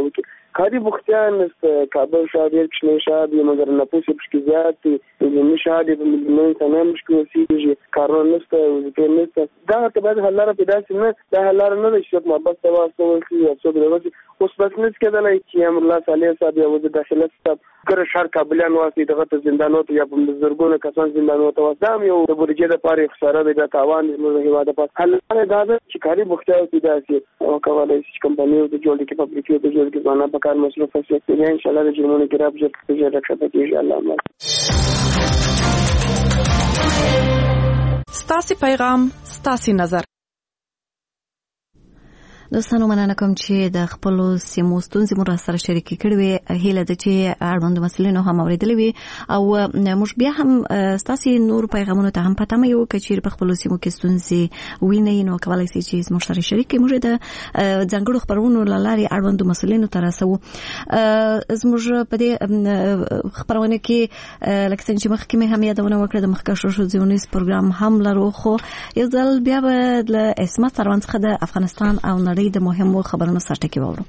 کاری بوختیان است کابل شهر یک شنه شهر دی مگر نفوس بشکی زیاد دی ملی شهر دی ملی تمام بشکی وسیجی کارون است وظیفه است دا ته بعد حلاره پیدا سینه دا حلاره نه شت محبت سوا سوال کی یا څو دروازه اوس بس نس کېدلای چې امر الله صالح صاحب یا وزیر داخله صاحب کر شهر کابلیان واسي دغه ته زندانو ته یا په بزرګونو کسان زندانو ته واسام یو د بورجې د پاره خساره د تاوان د هیواده په حلاره دا چې کاری بوختیان پیدا سي او کولای شي کمپنیو د جوړ کې پبلیکیو د جوړ کې ځانه په کار مصرف شي ان شاء الله د جرمونو کې راځي چې راځي ان شاء الله. ستاسي پیغام ستاسي نظر. دوستانو مننه کوم چې د خپل سیمو ستونزې مو سره شریکې کړې وي. هیله ده چې اړوند مسلینو هم اوریدلې وي او موږ بیا هم ستاسو نور پیغامونو ته هم پته مې یو چې په خپل سیمو کې ستونزې ویني نو کولای شي چې موږ سره شریک کړئ. موږ د ځنګړو خبرونو لاري اړوند مسلینو ته رسو. زموږ په دې خبرونه کې لکه څنګه چې مخکې مې هم یادونه وکړه د مخکښو شو ځونیز پروګرام هم لرو خو یو ځل بیا به د اسمت سروان څخه د افغانستان او د مهمو خبرونو سره ټکی وورو.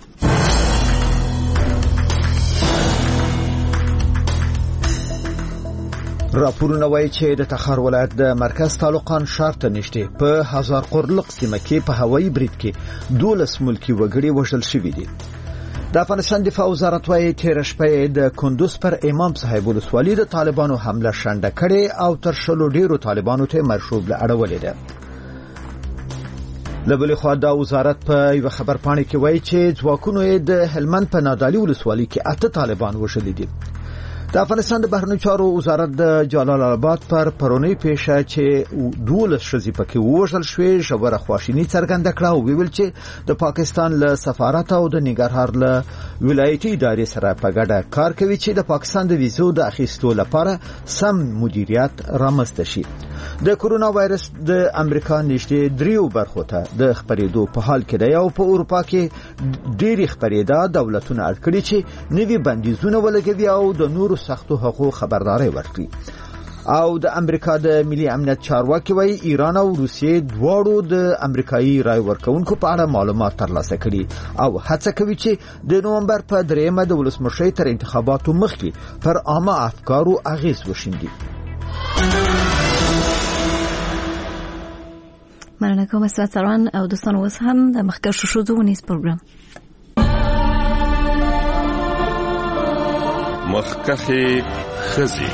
راپورونه وایي چې د تخار ولایت د مرکز تعلقان ښار ته نږدې په هزار قرلق سیمه کې په هوایي برید کې دولس ملکي وګړي وژل شوي دي. د افغانستان دفاع وزارت وايي تیر شپه د کندوز پر امام صاحب ولسوالۍ د طالبانو حمله شنډه کړې او تر شلو ډیرو طالبانو ته مرشوب اړولې ده. لبلې خوا دا وزارت په یو خبر پاڼه کې وایي چې ځواکونو د هلمند په نادالي ولسوالۍ کې اته طالبان وژلي دي. د افغانستان د بهرنیو چارو وزارت د جلال آباد پر پرونی پیښه چې دولس ښځې پکې وژل شوې ژوره خواشیني څرګنده کړه او ویل چې د پاکستان له سفارت او د ننګرهار له ولایتي ادارې سره په ګډه کار کوي چې د پاکستان د ویزو د اخیستو لپاره سم مدیریت رامنځته شي. د کورونا وایرس د امریکا نږدې دریو برخو ته د خپرېدو په حال کې دی او په اروپا کې ډېری خپرېدا دولتونه اړ کړي چې نوي بندیزونه ولګوي او د نورو سختو حقوقو خبرداري ورکړي. او د امریکا د ملي امنیت چارواکي وایي ایران او روسیې دواړو د امریکایي رای ورکونکو په اړه معلومات ترلاسه کړي او هڅه کوي چې د نومبر په دریمه د ولسمشرۍ تر انتخاباتو مخکې پر عامه افکارو اغیز وشیندي. مننه کوم اسمت سروان او دوستان اوس هم د مخکښو شو ځونیز پروګرام مخکښې ښځې.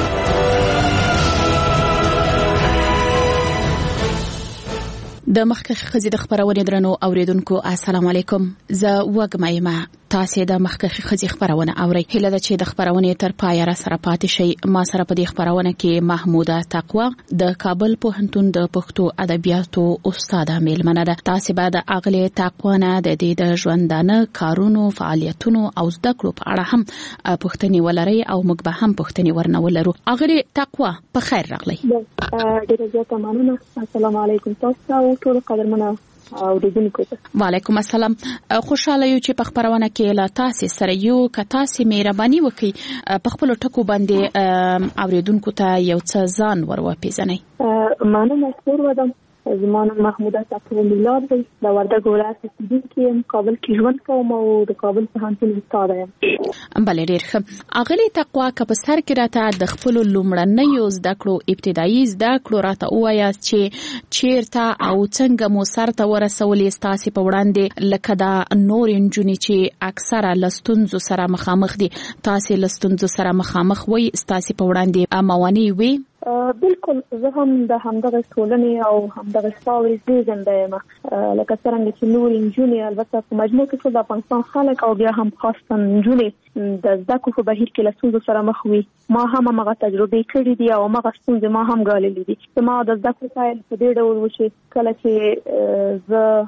د مخکښې ښځې د خبرونې درنو اوریدونکو السلام علیکم. زه وګمایمه تاسو د مخکښې ښځې خبرونه اورئ. هیله ده چې د خبرونې تر پایه را سره پاتې شئ. ما سره په دې خبرونه کې محموده تقوا د کابل پوهنتون د پښتو ادبیاتو استاد میلمنه ده. تاسو به د اغلی تقوا نه د دې د ژوندانه کارونو فعالیتونو او زده کړو په اړه هم پوښتنې ولرئ او موږ به هم پوښتنې ورنه ولرو. اغلی تقوا په خیر راغلی. ډیره زیاته مننه. السلام علیکم تاسو او ټول قدرمنه او د دې کو. وعلیکم السلام. خوشاله یو چې په خبرونه کې لا تاسو سره یو ک تاسو مهرباني وکړئ په خپل ټکو باندې اوریدونکو ته یو څه ځان ورواپیژنئ. مننه خور ودم. زمانه محموده تقوا میلاد دی. د وردګ ولایت اوسیدونکې کابل کې ژوند کوم او د کابل پوهنتون استاد یم. بلې ډېر ښه. اغلی تقوا که په سر کې راته د خپل لومړنیو زده کړو ابتدایي زده کړو راته ووایاست چې چیرته او څنګه مو سر ته ورسولې ستاسې په وړاندې لکه دا نور نجونې چې اکثره له ستونزو سره مخامخ دي تاسې له ستونزو سره مخامخ وئ ستاسې په وړاندې موانع وي؟ بالکل زه هم د همدغه ټولنې او همدغه خاورې زیږنده یم. لکه څرنګه چې نور نجونې البته په مجموع کې ټول د افغانستان خلک او بیا هم خاصه نجونې د زده کړو په بهیر کې له ستونزو سره مخ وي. ما هم هغه تجربې کړې دي او هغه ستونزې ما هم ګاللې دي. زما د زده کړو پیل په دې ډول و چې کله چې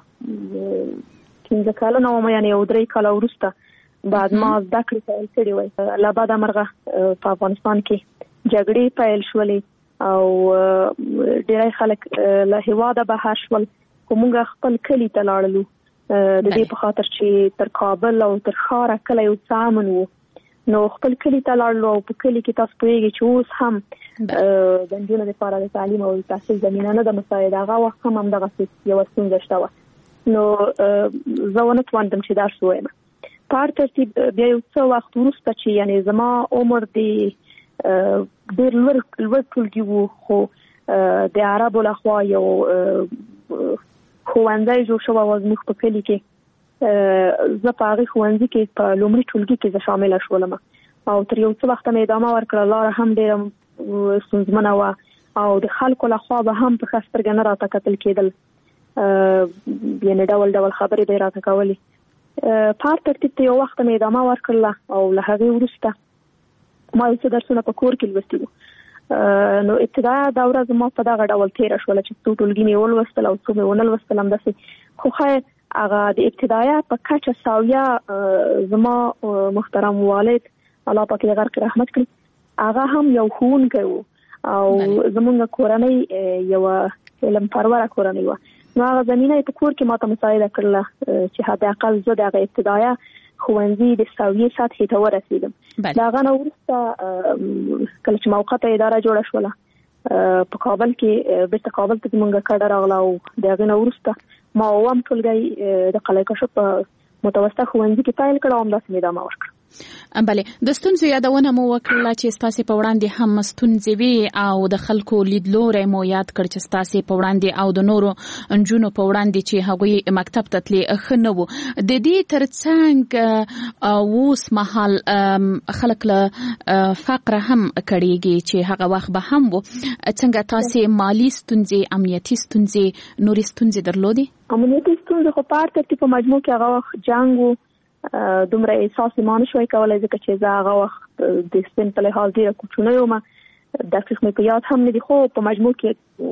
زه پنځه کلنه وم یعنې یو درې کاله وروسته بعد ما زده کړې پیل کړې وای. له بعده مرغه په افغانستان کې جګړې پیل شولې او ډېری خلک له هیواده بهر شول. خو موږ خپل کلي ته لاړلو د دې په خاطر چې تر کابل او تر ښاره کلی یو څه امن و. نو خپل کلي ته لاړلو او په کلي کې تاسو پوهېږئ چې اوس هم د نجونو لپاره د تعلیم او تحصیل زمینه نه ده مساعد. هغه وخت هم همدغسې یوه ستونزه شته وه. نو زه ونه توانېدم چې درس ووایم. په هر ترتیب بیا یو څه وخت وروسته چې یعنی زما عمر د ډېر لوړ لوړ ټولګي وو، خو د عربو لخوا یو ښوونځی جوړ شوی و زموږ په کلي کې. زه په هغې ښوونځي کې په لومړي ټولګي کې زه شامله شولم او تر یو څه وخته مې ادامه ورکړه. لاره هم ډېره ستونزمنه وه او د خلکو لخوا به هم په ښه سترګه نه راته کتل کېدل، یعنې ډول ډول خبرې به یې راته کولې. په هر ترتیب ته یو وخته مې ادامه ورکړله او له هغې وروسته ما یو څه درسونه په کور کې لوستي وو. نو ابتدایه دوره زما په دغه ډول تېره شوله چې څو ټولګي مې ولوستل او څو مې ونه لوستل همداسې. خو خیر هغه د ابتدایه په کچه ساویه زما محترم والد الله پاک یې غرق رحمت کړي هغه هم یو ښوونکی و او زمونږ کورنۍ یوه علم پروره کورنۍ وه. نو هغه زمینه یې په کور کې ماته مساعده کړله چې حداقل زه د هغه ابتدایه ښوونځي د ساویې سطحې ته ورسېدم. د هغه نه وروسته کله چې موقته اداره جوړه شوله په کابل کې بیرته کابل ته زمونږ کډه راغله او د هغې نه وروسته ما اووم ټولګی د قلعه کشف په متوسطه ښوونځي کې پیل کړه او همداسې مې ادامه ورکړه. بله، د ستونزو یادونه مو وکړله چې ستاسې په وړاندې هم ستونزې وي او د خلکو لیدلوری مو یاد کړ چې ستاسې په وړاندې او د نورو نجونو په وړاندې چې هغوی مکتب ته تلې ښه نه وو. د دې ترڅنګ اوس مهال خلک له فقره هم کړېږي چې هغه وخت به هم وو. څنګه تاسې مالي ستونزې، امنیتي ستونزې، نورې ستونزې درلودې؟ امنیتي ستونزې خو په هر ترتیب په مجموع کې هغه وخت جنګ و، دومره احساس ما نه شوی کولی ځکه چې زه هغه وخت د سن په لحاظ ډېره کوچنۍ وم، دقیق مې په یاد هم نه دي، خو په مجموع کې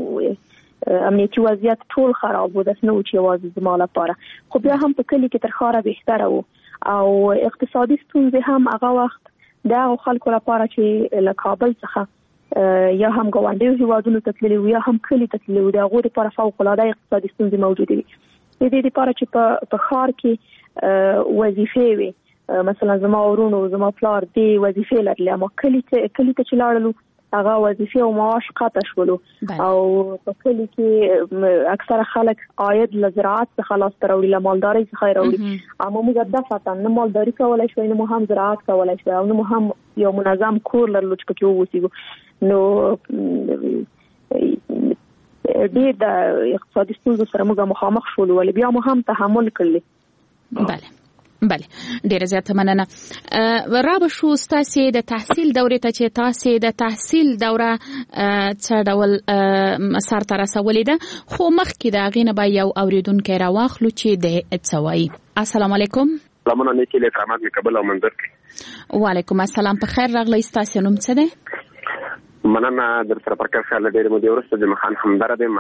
امنیتي وضعیت ټول خراب و، داسې نه و چې یوازې زما لپاره. خو بیا هم په کلي کې تر ښاره بهتره و او اقتصادي ستونزې هم هغه وخت د هغو خلکو لپاره چې له کابل څخه یا هم ګاونډیو هیوادونو ته تللي وو یا هم کلي ته تللي وو، د هغو دپاره فوقالعاده اقتصادي ستونزې موجودې وي. د دې دپاره چې په ښار کې وظیفې وي، مثلا زما ورونو زما پلار دې وظیفې لرلې، اما کلي ته کلي ته چې لاړلو هغه وظیفې او معاش قطع شولو او په کلي کې اکثره خلک عاید له زراعت څخه لاسته راوړي، له مالدارۍ څخه یې راوړي. اما موږ دفعتا نه مالداري کولی شوی، نه مو هم زراعت کولی شوی او نه مو هم یو منظم کور لرلو چې پکې واوسېږو. نو ډېر د اقتصادي ستونزو سره موږ مخامخ شولو، ولې بیا مو هم تحمل کړلی. بله بله، ډیره زیاته مننه. را به شو ستاسې د تحصیل دورې ته چې تاسې د تحصیل دوره څه ډول سر ته رسولې ده، خو مخکې د هغې نه به یو اورېدونکی راواخلو چې د څه وایي. السلام علیکم. سلامونه نیکې له احترامات مې کابل او منظر کې. وعلیکم السلام، په خیر راغلی. ستاسې نوم څه دی؟ مننه در سره پر کار خیال ډېرې مودې وروسته جمعه خان همدرد یم.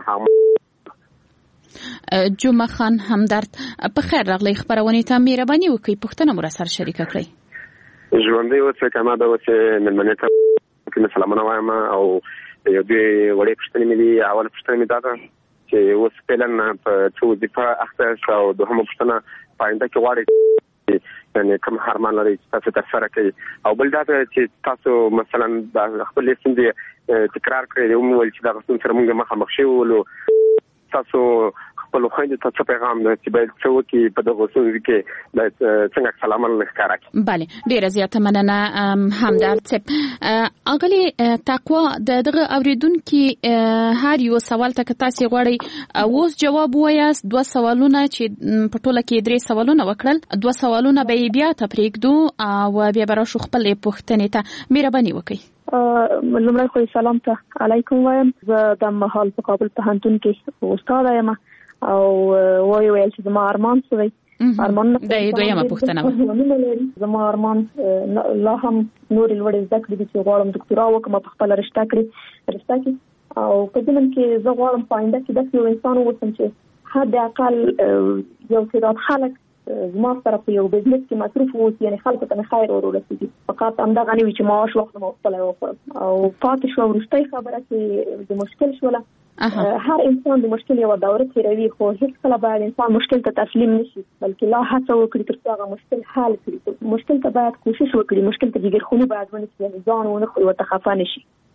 جمعه خان همدرد، په خیر راغلی. خبرونې ته مهرباني وکړئ، پوښتنه مو راسره شریکه کړئ. ژوندی اوسئ که ما ده اوسې مېلمنې ته مې سلامونه وایم او یو دوې وړې پوښتنې مې دي. اوله پوښتنه مې دا ده چې اوس فعلا په څه وظیفه اخته یاست او دوهمه پوښتنه په آینده کې غواړئ یعنې کوم ارمان لرئ چې تاسو ترسره کوئ، او بل دا ده چې تاسو مثلا خپلې ستونزې تکرار کړئ، ومویل چې دغه ستونزې سره موږ مخامخ شوي ولو. تاسو خپل خویندو ته څه پیغام ده چې باید څه وکړي په دغو ستونزو کې باید څنګه عکس العمل ښکاره کړي؟ بله، ډېره زیاته مننه همدرد صاحب. اغلې تقوا د دغه اورېدونکي هر یو سوال ته که تاسې غواړئ اوس جواب ووایاست، دوه سوالونه چې په ټوله کې درې سوالونه وکړل، دوه سوالونه به یې بیا ته پرېږدو او بیا به راشو خپلې پوښتنې ته. مهرباني وکړئ. لومړی خو سلام ته علیکم وایم. زه د مهال په کابل پوهنتون کې استاده یم او وایي ویل چې زما ارمان څه دی. ارمانونه د دویمه پوښتنه زما ارمان لا هم نورې لوړې زده کړې دي چې غواړم دکتورا وکړم، په خپله رشته کړې رشته کې او په ضمن کې زه غواړم په آینده کې داسې یو انسان واوسم چې حد اقل یو تعداد خلک زما سره په یو بزنس کې مصروف واوسي، یعنې خلکو ته مې خیر ور ورسېږي، فقط همدغه نه وي چې معاش واخلم او خپله یې وخورم. او پاتې شوه وروستۍ خبره چې د مشکل شوله. هر انسان د مشکل یوه دوره تېروي، خو هېڅکله باید انسان مشکل ته تسلیم نشي، بلکې لا هڅه وکړي تر څو هغه مشکل حل کړي. مشکل ته باید کوشش وکړي، مشکل ته جګرخوني باید ونیسي، یعنې ځان ونه خوري، ورته خفه نشي.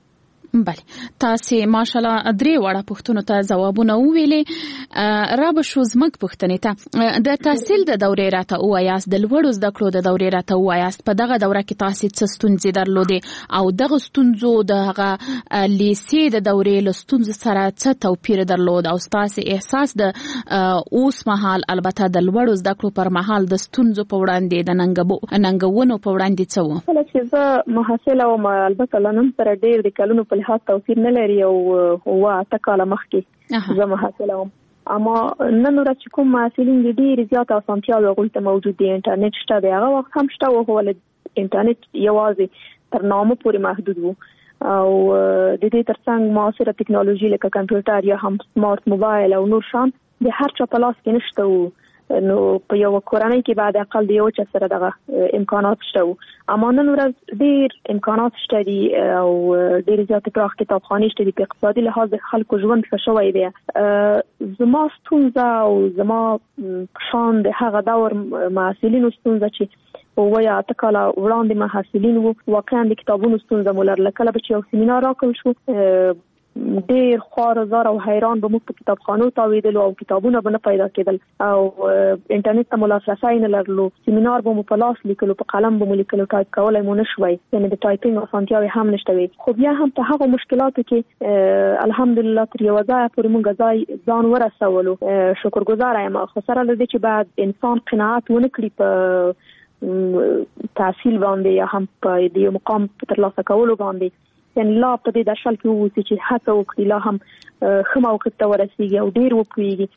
بله تاسو ماشالله درې وړه پوښتنو ته ځوابونه وویلې را به شو زمک پوښتنې ته د تحصیل د دورې راته وایاست د لوړو زده کړو د دورې راته وایاست په دغه دوره کې تاسو څه ستونزې درلودې او دغه ستونزو دغه لیسې د دورې له ستونزو سره څه توپیر درلود او تاسو احساس د اوس مهال البته د لوړو زده کړو پر مهال د ستونزو په وړاندې د ننګبو ننګونو په وړاندې څه و؟ کله چې زه محصله وم البته له نن سره ډېر د کلونو په لحاظ توپیر نه لري او اوه اته کاله مخکې زه محصله وم. اما نن ورځ چې کوم محصلین دي ډېرې زیاتې اسانتیاوې هغوی ته موجود دي. انټرنیټ شته دی، هغه وخت هم شته و، خو انټرنیټ یوازې تر نامه پورې محدود و او د دې ترڅنګ معاصره ټکنالوژي لکه کمپیوټر یا هم سمارټ موبایل او نور شان د هر چا په لاس کې نشته و. نو په یو کورنۍ کې بعد اقل د یو چا سره دغه امکانات شته و. اما نن ورځ ډېر امکانات شته دي او ډېر زیات پراخ کتابخانې شته دي. په اقتصادي لحاظ خلکو ژوند ښه شوی دی. زما ستونزه او زما شان د هغه دور محصلینو ستونزه چې اوه یا اته کاله وړاندې محصلین وو، واقعا د کتابونو ستونزه مو لرله. کله به چې یو سیمینار راکړل شو ډېر خوار زار او حیران به موږ په کتابخانو تاویدلو او کتابونه به نه پیدا کېدل او انټرنیټ ته مو لاسرسی نه لرلو. سیمینار به مو په لاس لیکلو، په قلم به مو لیکلو، ټایپ کولی مو نه شوی، یعنې د ټایپینګ اسانتیاوې هم نشته وي. خو بیا هم په هغو مشکلاتو کې الحمدلله تر یوه ځایه پورې موږ ځای ځان ورسولو. شکرګزاره یم. خو سره له دې چې باید انسان قناعت ونه کړي په تحصیل باندې یا هم په د یو مقام په ترلاسه کولو باندې، یعنی لا په دې درشل کې ووسي چې هڅه وکړي لا هم ښه موقف ته ورسېږي او ډېر وپوهېږي.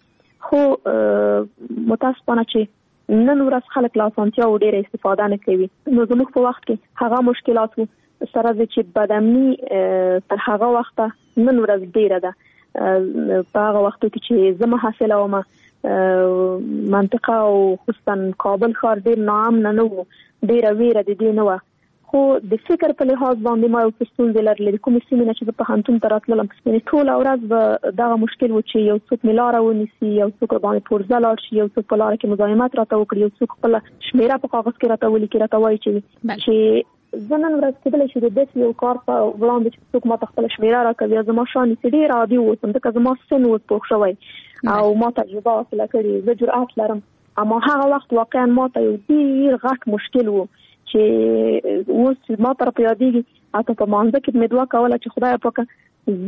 خو متاسفانه چې نن ورځ خلک له اسانتیاوو ډېره استفاده نه کوي. نو زموږ په وخت کې هغه مشکلات وو سره د چې بدامني تر هغه وخته نن ورځ ډېره ده. په هغه وختو کې چې زه محصله وم منطقه او خصوصا کابل ښار ډېر ناامنه نه و، ډېره ویره د دې نه وه. خو د فکر په لحاظ باندې ما یو څه ستونزې لرلې. د کومې سیمې نه چې زه پوهنتون ته راتللم، یعنې ټوله ورځ به دغه مشکل و چې یو څوک مې لاره ونیسي، یو څوک باندې پرزه لاړ شي، یو څوک په لاره کې مزاحمت راته وکړي، یو څوک خپله شمېره په کاغذ کې راته ولیکي، راته وایي چې چې زه نن ورځ کېدلی شي د داسې یو کار په وړاندې چې څوک ما ته خپله شمېره راکوي یا زما شان نیسي ډېر عادي واوسم، ځکه زما سن اوس پوخ شوی او ما تجربه حاصله کړې، زه جرأت لرم. اما هغه وخت واقعا ما ته یو ډېر غټ مشکل و چې اوس ما ته په یادېږي حتی په مانځه کې مې دعا کوله چې خدایه پاکه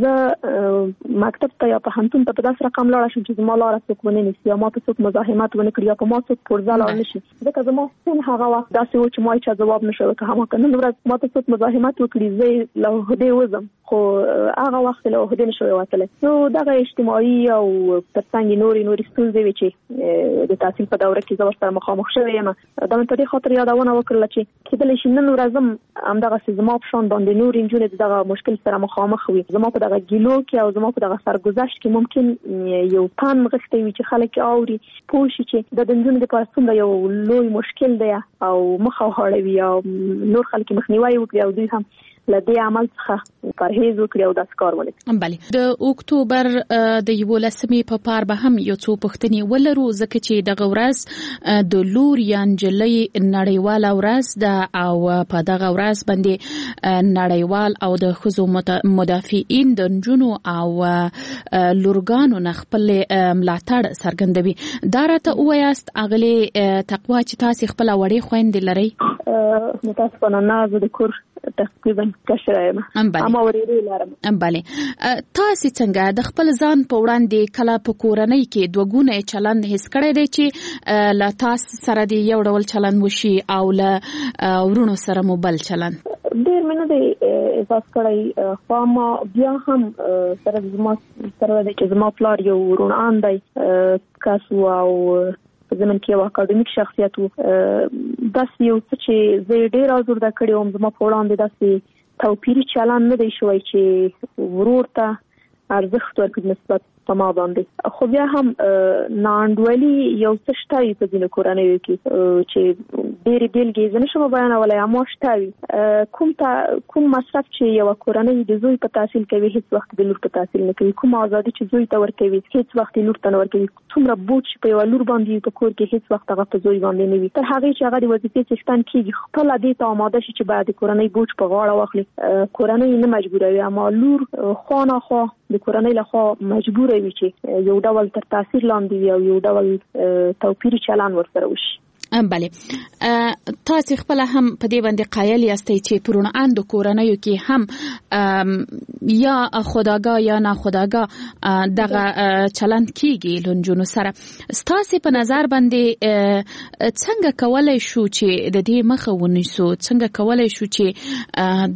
زه مکتب ته یا پوهنتون ته په داسې رقم لاړه شم چې زما لاره څوک ونه نیسي یا ما ته څوک مزاحمت ونه کړي یا په ما څوک پرزه لاړ نه شي. ځکه زما سن هغه وخت داسې و چې ما هېچا ځواب نه شو ورکړی. هماغه نن ورځ ما ته څوک مزاحمت وکړي زه یې له عهدې وځم، خو هغه وخت له عهدې نه شوی وتلی. نو دغه اجتماعي او تر څنګ یې نورې نورې ستونزې وې چې د تحصیل په دوره کې زه ورسره مخامخ شوې یم. دا مې په دې خاطر یادونه وکړله چې کېدلی شي نن ورځ هم همدغسې زما په شان باندې نورې نجونې د دغه مشکل سره مخامخ وي. زما په دغه ګیلو کې او زما په دغه سرګذشت کې ممکن یو پام غښتی وي چې خلک اوري پوه شي چې د نجونو دپاره څومره یو لوی مشکل دی او مخ او هاړوي او نور خلک مخنیوی وکړي او دوی هم له دې عمل څخه پرهیز وکړي او داسې کار ونه کړي. بله د اکتوبر د یولسمې په پار به هم یو څو پوښتنې ولرو ځکه چې دغه ورځ د لور یا نجلۍ نړیواله ورځ ده او په دغه ورځ باندې نړیوال او د ښځو مدافعین د نجونو او لورګانو نه خپل ملاتړ څرګندوي. دا راته ووایاست اغلې تقوا چې تاسې خپله وړې خویندې لرئ؟ متاسفانه نه، زه د کور تقریبا کشره یم، اما ورېرې لرم. بله تاسې څنګه د خپل ځان په وړاندې کله په کورنۍ کې دوه ګونی چلند حس کړی دی چې له تاسې سره د یو ډول چلند وشي او له ورونو سره مو بل چلند؟ ډېر مې نه دی احساس کړی، خو اما بیا هم سره زما سره دی چې زما پلار یو روڼان دی کس و او په زمن کې یو اکاډمیک شخصیت و. داسې یو څه چې زه یې ډېر ازرده کړې وم، زما په وړاندې داسې توپیري چلند نه دی شوی چې ورور ته ارزښت ورکړي نسبت په ما باندې. خو بیا هم ناانډولي یو څه شته په ځینو کورنیو کې چې ډېر بیلګې زه نشم بیانولی اما شته وي. کوم کوم مصرف چې یوه کورنۍ د زوی په تحصیل کوي هیڅ وخت د لور په تحصیل نه کوي. کوم ازادي چې زوی ته ورکوي هیڅ وخت لور ته نه ورکوي. څومره بوج چې په یوه لور باندې په کور کې هیڅ وخت هغه په زوی باندې نه وي. تر هغې چې هغه د وظیفې څښتن کېږي خپله دې ته آماده شي چې باید د کورنۍ بوج په غاړه واخلي. کورنۍ نه مجبوروي اما لور خواخوا د کورنۍ لخوا مجبوره وي چې یو ډول تر تاثیر لاندې وي او یو ډول توپیري چلند ورسره وشي. بله تاسو خپل هم په دې باندې قایل یاستئ چې پروناند کورنیو کې هم یا خداګاه یا ناخداګاه دغه چلند کیږي لونجونو سره. تاسو په نظر باندې څنګه کولای شو چې د دې مخه ونیسو؟ څنګه کولای شو چې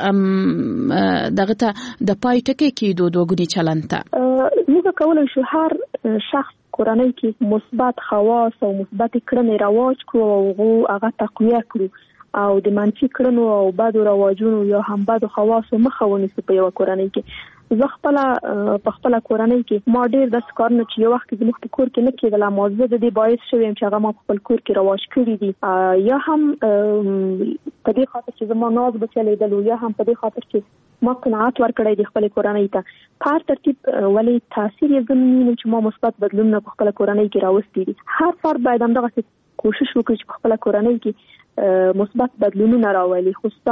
دغه دغه ته د پای ټکی کېدو دوګونی چلند ته موږ کولای شو هر شخص کورنۍ کې مثبت خواص او مثبت کړنې رواج کړو او هغه تقویه کړو او د منفي کړنو او بدو رواجونو یا هم بدو خواصو مخه ونیسو په یوه کورنۍ کې. زه خپله په خپله کورنۍ کې ما ډېر داسې کارونه چې یو وخت زموږ په کور کې نه کېدل اما زه د دې باعث شوی یم چې هغه ما په خپل کور کې رواج کړي دي. یا هم په دې خاطر چې زما ناز به چلېدلو یا هم په دې خاطر چې ما قناعت ورکړی د خپل کورنۍ ته. په هر ترتیب ولې تاثیر یې زه وینم چې ما مثبت بدلونونه په خپل کورنۍ کې راوستي دي. هر فرد باید همدغسې کوشش وکړي چې په خپل کورنۍ کې مثبت بدلونونه راولي، خصوصا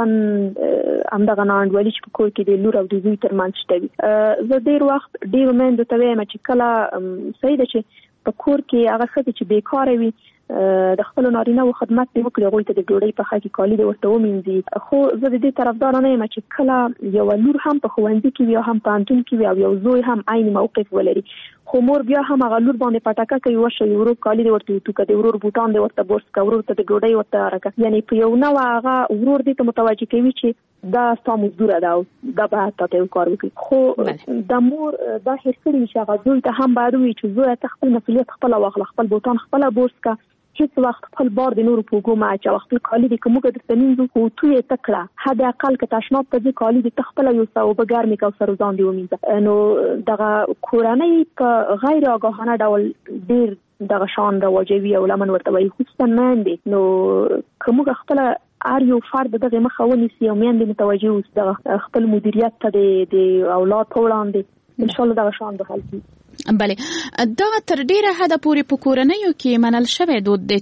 همدغه ناانډولي چې په کور کې د لور او د زوی ترمنځ شته وي. زه ډېر وخت ډېرو میندو ته وایم چې کله صحیح ده چې په کور کې هغه ښځې چې بیکاره وي د خپلو نارینه‌وو خدمت دې وکړي، هغوی ته د ډوډۍ پخه کړي، کالي دې ورته ومینځي. خو زه د دې طرفداره نه یم چې کله یوه لور هم په ښوونځي کې وي یا هم پوهنتون کې وي او یو زوی هم عین موقف ولري خو مور بیا هم هغه لور باندې پټکه کوي، ورشه ورور کالي دې ورته وتو که د ورور بوټان دې ورته بورس که، ورور ته د ډوډۍ ورته هرکه. یعنې په یو نوع هغه ورور دې ته متوجه کوي چې دا ستا مزدوره ده او دا باید تا ته یو کار وکړي. خو د مور دا هېر کړي چې هغه زوی ته هم باید ووایي چې زویه ته خپل مسؤلیت خپله واخله، خپل بوټان خپله بورس که، هیڅ وخت خپل بار د نورو په اوږو مه اچوه، خپل کالي دې که موږ درته مینځو خو تو یې ته کړه، حد اقل که تشناب ته ځې کالي دې ته خپله یوسه، اوبه ګرمې کړه او سر ځان دې ومینځه. نو دغه کورنۍ په غیر آګاهانه ډول ډېر دغه شان رواجوي او لمن ورته وایي، خصوصا میندې. نو که موږ خپله هر یو فرد دغه مخه ونیسي او میندې متوجه اوسي دغه خپل مدیریت ته د اولاد په وړاندې، انشاءالله دغه شان به حل کېږي. بله دا تر ډیره حده پورې په کورنیو کې منل شوی دود دی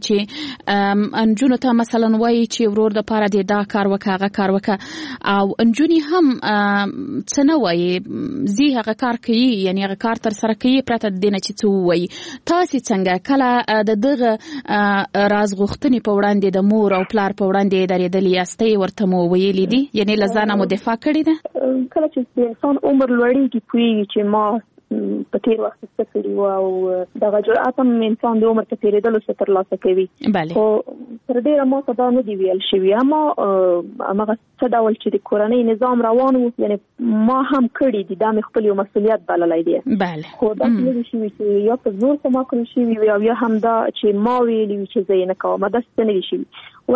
چې انجونو ته مثلا وایي چې ورور د پاره دی دا کار وکړه هغه کار وکړه او انجونی هم څه نه وایي زی هغه کار کوي، یعنی هغه کار تر سره کوي پرته د دې نه چې څه ووایي. تاسې څنګه کله د دغه راز غوښتنې په وړاندې د مور او پلار په وړاندې درېدلي یاستئ ورته مو ویلي دي، یعنی له ځانه مو دفاع کړې ده؟ کله چې د انسان عمر لوړېږي پوهېږي چې ما په تیر وخت څه کړي وو او دغه جرأت هم انسان د عمر په تېرېدلو څخه ترلاسه کوي. خو تر ډېره ما ته دا نه دي ویل شوي، اما هماغه څه ډول چې د کورنۍ نظام روان و یعنې ما هم کړي دي، دا مې خپل یو مسؤلیت بللی دی. خو داسې نه دي شوي چې یا په زور څه ما کړي شوي وي او یا هم دا چې ما ویلي وي چې زه یې نه کوم، داسې څه نه دي شوي.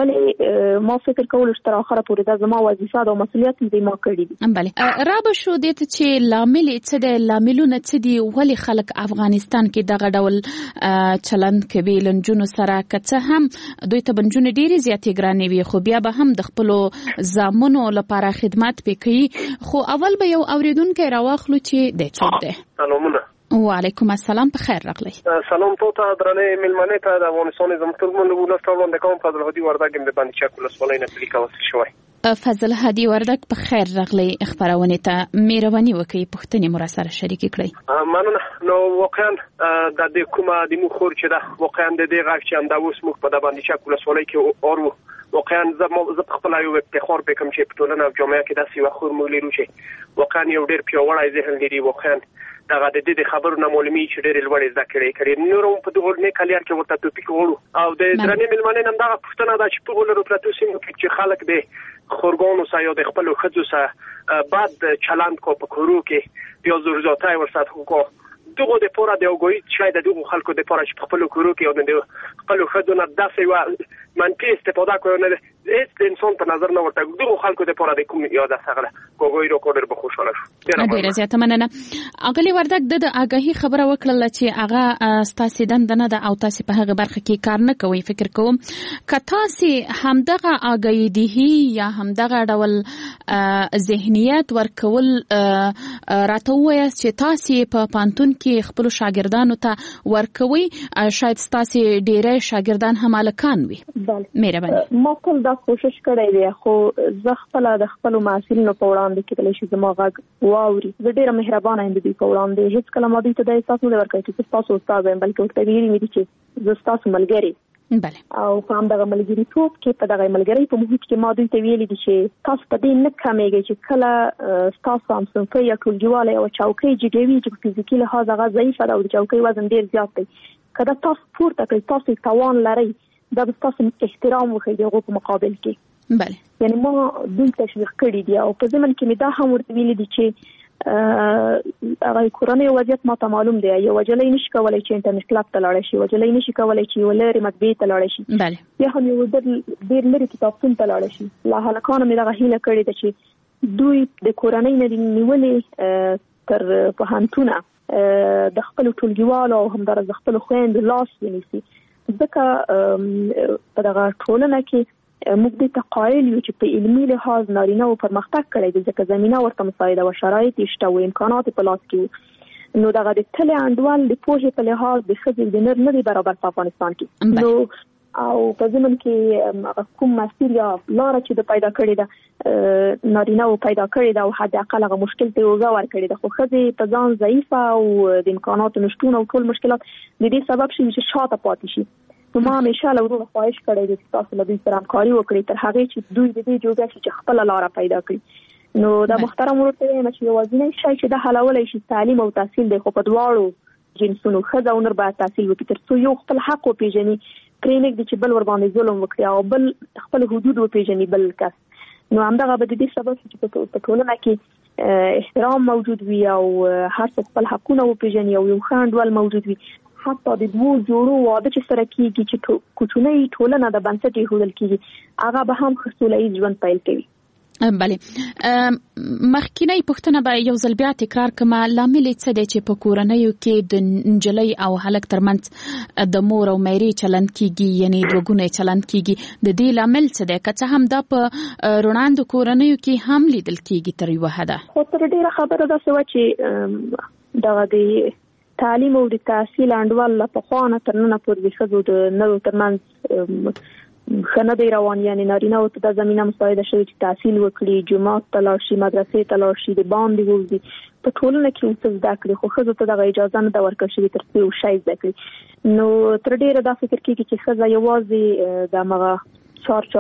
ولې ما فکر کولو چې تر اخره پورې دا زما وظیفه ده او مسؤلیت مې ما کړي دي. بله رابه شو دې ته چې لامل څه دی، لاملونه څه دي، ولې خلک افغانستان کې دغه ډول چلند کوي له نجونو سره؟ که څه هم دوی ته به نجونې ډېرې زیاتې ګرانې وي خو بیا به هم د خپلو زامنو لپاره خدمت پې کوي. خو اول به یو اورېدونکی راواخلو چې دی څوک دی. سلامونه. وعلیکم السلام، په خیر راغلی. سلام تو ته درنې مېلمنې ته د افغانستان زموږ ټولمن له ولس وړاندې کوم فضل هدي وردګ د باندې چک ولسوالۍ نه پلیکا وصل شوی. فضل هدي وردګ په خیر راغلی خبرونه ته مهرباني وکړئ پوښتنې مو را سره شریک کړئ. مننه. نو واقعا د دې کومه د مو خور چې ده واقعا د دې غږ چې همدا اوس موږ په د باندې چک ولسوالۍ کې اورو واقعا زه په خپل یو افتخار وکم چې په ټولنه او جامعه کې داسې یو خور موږ لرو چې واقعا یو ډېر پیاوړی ذهن لري، واقعا دغه د دې خبرو نه معلومي چې ډېر لوړ زده کړې کړي. نور په دغه نه کلیار کې ورته توپیک وړو او د درنې ملمنې نن دا پښتنه دا چې په ولر پرتو سیمو کې چې خلک د خورګانو سره یا د خپل خځو سره بد چلند کو په کورو کې یا زور زیاتای ورسات کو دغه د پوره د اوګوي چې د دغه خلکو د پوره چې په خپل کورو کې او د خپل خځو نه داسې و منفي استفاده کوي نه هیڅ د انسان په نظر نه ورته دغه خلکو د پاره د کوم یاد سره کوګوي ریکورډر به خوشاله شو. ډیره زیاته مننه. اغلی وردک د آگاهی خبره وکړه چې هغه ستاسو دند نه ده او تاسو په هغه برخه کې کار نه کوي. فکر کوم که تاسو همدغه آگاهی دی یا همدغه ډول ذهنیت ورکول راته وایي چې تاسو په پانتون کې خپل شاګردانو ته ورکوي، شاید تاسو ډیره شاګردان هم الکان وي. مهرباني. ما ټول دا کوشش کړی دی، خو زه خپل د خپل محصلینو په وړاندې کې تل شي زما غږ واوري. زه ډیره مهربانه یم د دوی په وړاندې. هیڅ کله ما دوی ته د احساس نه ورکوي چې تاسو استاد یم، بلکې ورته ویلي مې دي چې زه ستاسو ملګری بله او په همدغه ملګریتوب کې په دغه ملګرۍ په محیط کې ما دوی ته ویلي دي چې تاسو په دې نه کمیږئ چې کله ستاسو همصنفي یا ټولګیوالی یوه چوکۍ جګوي چې په فزیکي لحاظ هغه ضعیفه ده او د چوکۍ وزن ډېر زیات دی، که دا تاسو پورته کړئ تاسو یې توان لرئ، دا به تاسو احترام وښیي د هغو په مقابل کې. بله یعنی ما دوی تشویق کړي دي او په ضمن کې مې دا هم ورته ویلي دي چې هغه کورنۍ وضعیت ما ته معلوم دی. یو وجلۍ نشي کولی چې انټرنیټ کلب ته لاړه شي، وجلۍ نشي کولی چې یو لرې مطبعې ته لاړه شي، یا هم یو ډېر لرې کتابتون ته لاړه شي. لا هلکانو مې دغه هیله کړې ده چې دوی د کورنۍ نه دي نیولې تر پوهنتونه د خپلو ټولګیوالو او همداراز د خپلو خویندو لاس ونیسي، ځکه په دغه ټولنه کې موږ دې ته قایل یو چې په علمي لحاظ نارینه و پرمختګ کړی دی، ځکه زمینه ورته مساعده و، شرایط یې شته و، امکانات په لاس کې و. نو دغه د تلې انډول د پوهې په لحاظ د ښځې د نر نه دی برابر په افغانستان کې. نو او په ضمن کې کوم مسیر یا لاره چې د پیدا کړې ده نارینه و پیدا کړې ده او حد اقل هغه مشکل ته اوږه ورکړې ده، خو ښځې په ځان ضعیفه او د امکاناتو نشتون او ټول مشکلات د دې سبب شي چې شاته پاتې شي. نو ما همیشه له وروره خواهش کړی دی چې تاسو له دوی سره همکاري وکړئ تر هغې چې دوی د دې جوګه شي چې خپله لاره پیدا کړي. نو دا محترم ورور ته وایم چې یوازینی شی چې دا حلولی شي تعلیم او تحصیل دی، خو په دواړو جنسونو ښځه او نر باید تحصیل وکړي تر څو یو خپل حق وپېژني، پرې نږدي چې بل ورباندې ظلم وکړي او بل خپل حدود وپېژني بل کس. نو همدغه به د دې سبب شي چې په ټولنه کې احترام موجود وي او هر څوک خپل حقونه وپېژني او یو ښه انډول موجود وي. حتی د دوو جوړو واده چې سره کېږي چې کوچنۍ ټولنه د بنسټ ایښودل کېږي، هغه به هم ښه سوله ییز ژوند پیل کوي. بله. مخکینی پوښتنه به یو ځل بیا تکرار کړم، لامل یې څه دی چې په کورنیو کې د نجلۍ او هلک ترمنځ د مور او میرې چلند کېږي، یعنی دوه ګونی چلند کېږي؟ د دې لامل څه دی؟ که څه هم دا په روڼاندو کورنیو کې هم لیدل کېږي تر یوه حده. خو تر ډېره خبره داسې وه چې دغه د تعلیم او د تحصیل انډول له پخوا نه تر ننه پورې د ښځو د نرو ترمنځ ښه نه دی روان. یعنې نارینهو ته دا زمینه مساعده شوې چې تحصیل وکړي، جومات ته لاړ شي، مدرسې ته لاړ شي، د باندې ووځي، په ټولنه کې اوسه زده کړي، خو ښځو ته دغه اجازه نه ده ورکړل شوې تر څو یو شی زده کړي. نو تر ډېره دا فکر کېږي چې ښځه یوازې د همغه چار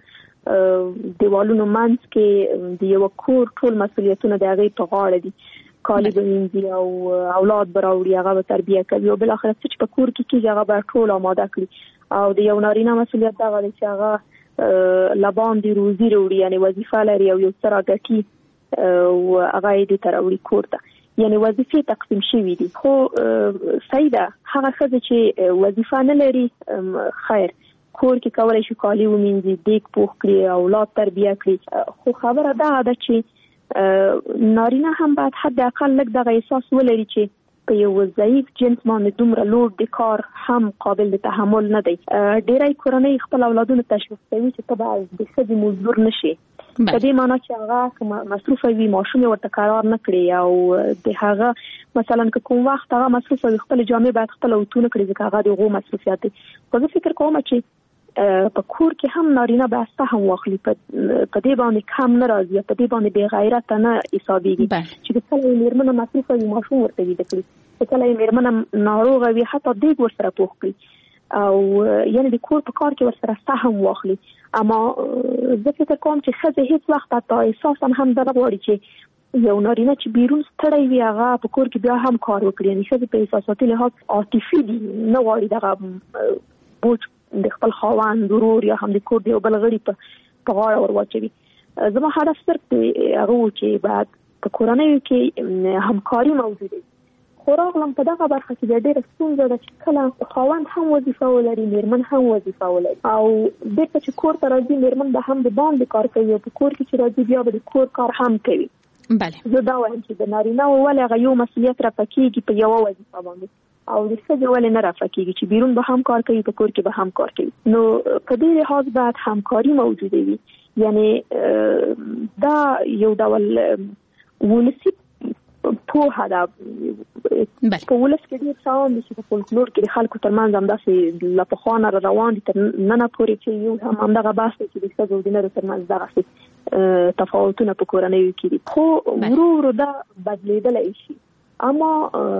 چاپېره دیوالونو منځ کې د یوه کور ټول مسؤلیتونه د هغې په غاړه دي، کالي به وینځي او اولاد به راوړي، هغه به تربیه کوي او بالاخره څه چې په کور کې کېږي هغه به ټول آماده کړي. او د یو نارینه مسؤلیت دغه دی چې هغه له باندې روزي راوړي، یعنې وظیفه لري او یو څه راګټي او هغه یې دې ته راوړي کور ته، یعنې وظیفې تقسیم شوي دي. خو صحیح ده هغه ښځه چې وظیفه نه لري خیر کور کې کولی شي کالي ومینځي، دیګ پوخ کړي، اولاد تربیه کړي، خو خبره دغه ده چې نارینه هم باید حد اقل لږ دغه احساس ولري چې په یو ضعیف جنس باندې دومره لوډ د کار هم قابل د تحمل نه دی. ډېری کورنۍ خپل اولادونو تشویق کوي چې ته به د ښځې مزدور نه شي، په دې معنا چې هغه مصروفه وي، ماشوم یې ورته قرار نه کړي او د هغه مثلا که کوم وخت هغه مصروفه وي خپل جامې باید خپل اوتو نه کړي ځکه هغه د هغو مصروفیات دی. خو زه فکر کوم چې په کور کې هم نارینه باید سهم واخلي، په دې باندې کم نه راځي، په دې باندې بې غیرته نه حسابېږي چې کله یې مېرمنه مصروفه وي ماشوم ورته ویده کړي، کله یې مېرمنه ناروغه وي حتی دیګ ورسره پوخ کړي او یعنې د کور په کار کې ورسره سهم واخلي. اما زه فکر کوم چې ښځې هېڅ وخت حتی احساسا هم دا نه غواړي چې یو نارینه چې بیرون ستړی وي هغه په کور کې بیا هم کار وکړي، یعنې ښځې په احساساتي لحاظ عاطفي دي، نه غواړي دغه بوج د خپل خاوند ورور یا هم د کور د یو بل غړي په غاړه ور واچوي. زما هدف صرف د هغه و چې باید په کورنیو کې همکاري موجود وي، خوراغلم په دغه برخه کې ډېر ستونزه ده چې کله خاوند هم وظیفه ولري میرمن هم وظیفه ولري او بیرته چې کور ته راځي میرمن به هم د باندې کار کوي او په کور کې چې راځي بیا به د کور کار هم کوي. بله زه دا وایم چې د نارینه ولې هغه یو مسؤلیت راپکېږي په یوه وظیفه باندې او د ښځې ولې نه راپکېږي چې بیرون به هم کار کوي په کور کې به هم کار کوي. نو په دې لحاظ باید همکاري موجوده وي. یعنی دا یو ډول ولسي پوهه ده. په ولس کې ډېر څه دي چې په فولکلور کې د خلکو ترمنځ همداسې له پخوا نه روان دي تر ننه پورې چې یو هم همدغه بحث دی چې د ښځو او د نرو ترمنځ دغسې تفاوتونه په کورنیو کې دي، خو ورو ورو دا بدلېدلی شي. اما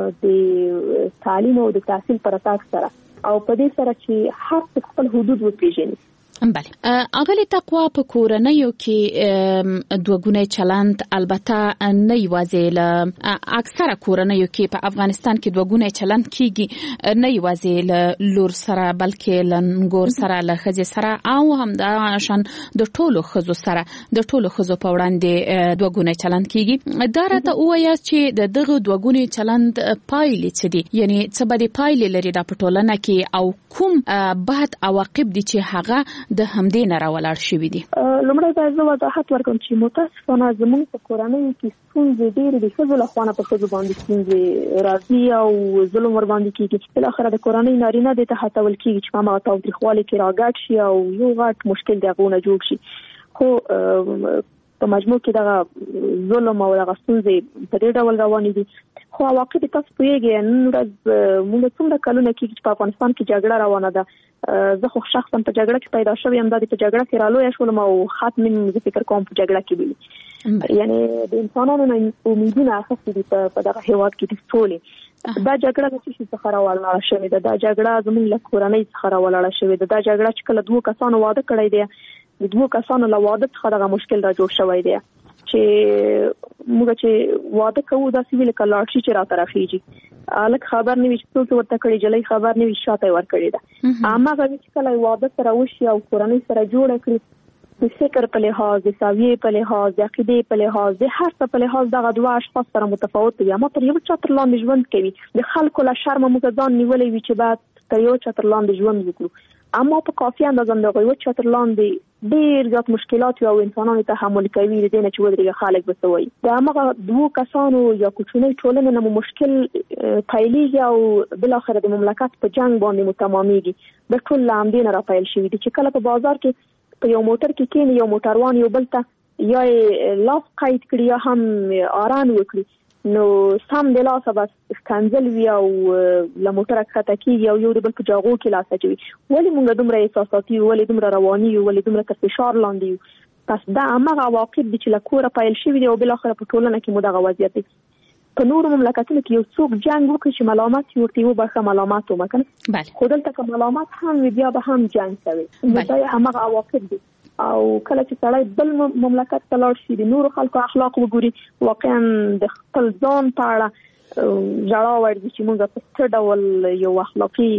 د تعلیم او د تحصیل پر اساس سره او په دې سره چې هر څه خپل حدود وپېژني. بله اغلی تقوا په کورنیو کې دوګونه چلند البته نه یوازې له اکثره کورنیو کې په افغانستان کې دوګونه چلند کیږي نه یوازې له لور سره بلکې له نګور سره له ښځې سره او هم د شان د ټولو ښځو سره د ټولو ښځو په وړاندې دوګونه چلند کیږي. دا راته ووایاست چې د دغه دوګونه چلند پایلې څه دي، یعنی څه به د پایلې لري د پټولنه کې او کوم بعد عواقب دي چې هغه د همدې نه راولاړ شوي دي؟ لومړی باید زه وضاحت ورکړم چې متاسفانه زموږ په کورنیو کې ستونزې ډېرې د ښځو لخوا نه په ښځو باندې ستونزې راځي او ظلم ورباندې کېږي. بالاخره د کورنۍ نارینه دې ته هڅول کېږي چې په هماغه تاوتریخوالي کې راګډ شي او یو غټ مشکل د هغو نه جوړ شي. خو په مجموع کې دغه ظلم او دغه ستونزې په دې ډول روانې دي. خو عواقب تاسو پوهیږئ نن ورځ موږ څومره کلونه کېږي چې په افغانستان کې جګړه روانه ده. زه خو شخصا په جګړه کې پیدا شوی یم، دا د په جګړه کې رالویه شولم او ختم مې زه فکر کوم په جګړه کې وي. یعنی د انسانانو نه امیدونه اخیستي دي په دغه هېواد کې د سولې. دا جګړه د څه شي څخه راولاړه شوې ده؟ دا جګړه زموږ له کورنۍ څخه راولاړه شوې ده. دا جګړه چې کله دوه کسانو واده کړی دی د دوه کسانو له واده څخه دغه مشکل را جوړ شوی دی چې موږ چې واده کوو دا سوي لکه لاړ شي چې راته راخېږي، الک خبر نه وي چې څوک ورته کړي، جلۍ خبر نه وي شاته ورکړي ده. هماغه چې کله واده سره وشي او کورنۍ سره جوړه کړي د فکر په لحاظ، د سویې په لحاظ، د عقیدې په لحاظ، د هر څه په لحاظ دغه دوه اشخاص سره متفاوت دي. اما تر یو چتر لاندې ژوند کوي. د خلکو له شرمه موږ ځان نیولې وي چې بعد تر یو چتر لاندې ژوند وکړو. اما په کافي اندازه دغه یو چتر لاندې ډېر زیات مشکلات او انسانانو تحمل کوي. د دې نه چې ودرېږي خلک به څه وایي. د هماغه دوه کسانو یا کوچنۍ ټولنې نه مو مشکل پیلېږي او بالاخره د مملکت په جنګ باندې مو تمامېږي. د ټول له همدې نه راپیل شوي دي چې کله په بازار کې په یو موټر کې کېني یو موټروان یو بل ته یا لاس قید کړي یا هم آران وکړي نو سم د لاسه بس ښکنځل وي او له موټره کښته کېږي او یو د بل په جاغو کې لاس اچوي. ولې موږ دومره احساساتي یو، ولې دومره رواني یو، ولې دومره تر فشار لاندې یو؟ پس دا هماغه عواقب دي چې له کوره پیل شوي دي او بالاخره په ټولنه کې مو دغه وضعیت دی. په نورو مملکتونو کې یو څوک جنګ وکړي چې ملامت یې ورته وبخښه ملامت ومه کنه، خو دلته که ملامت هم وي بیا به هم جنګ کوي. نو دا هماغه عواقب دي. او کله چې سړی بل مملکت ته لاړ شي د نورو خلکو اخلاق وګوري واقعا د خپل ځان په اړه ژړا ورځي چې موږ په څه ډول یو اخلاقي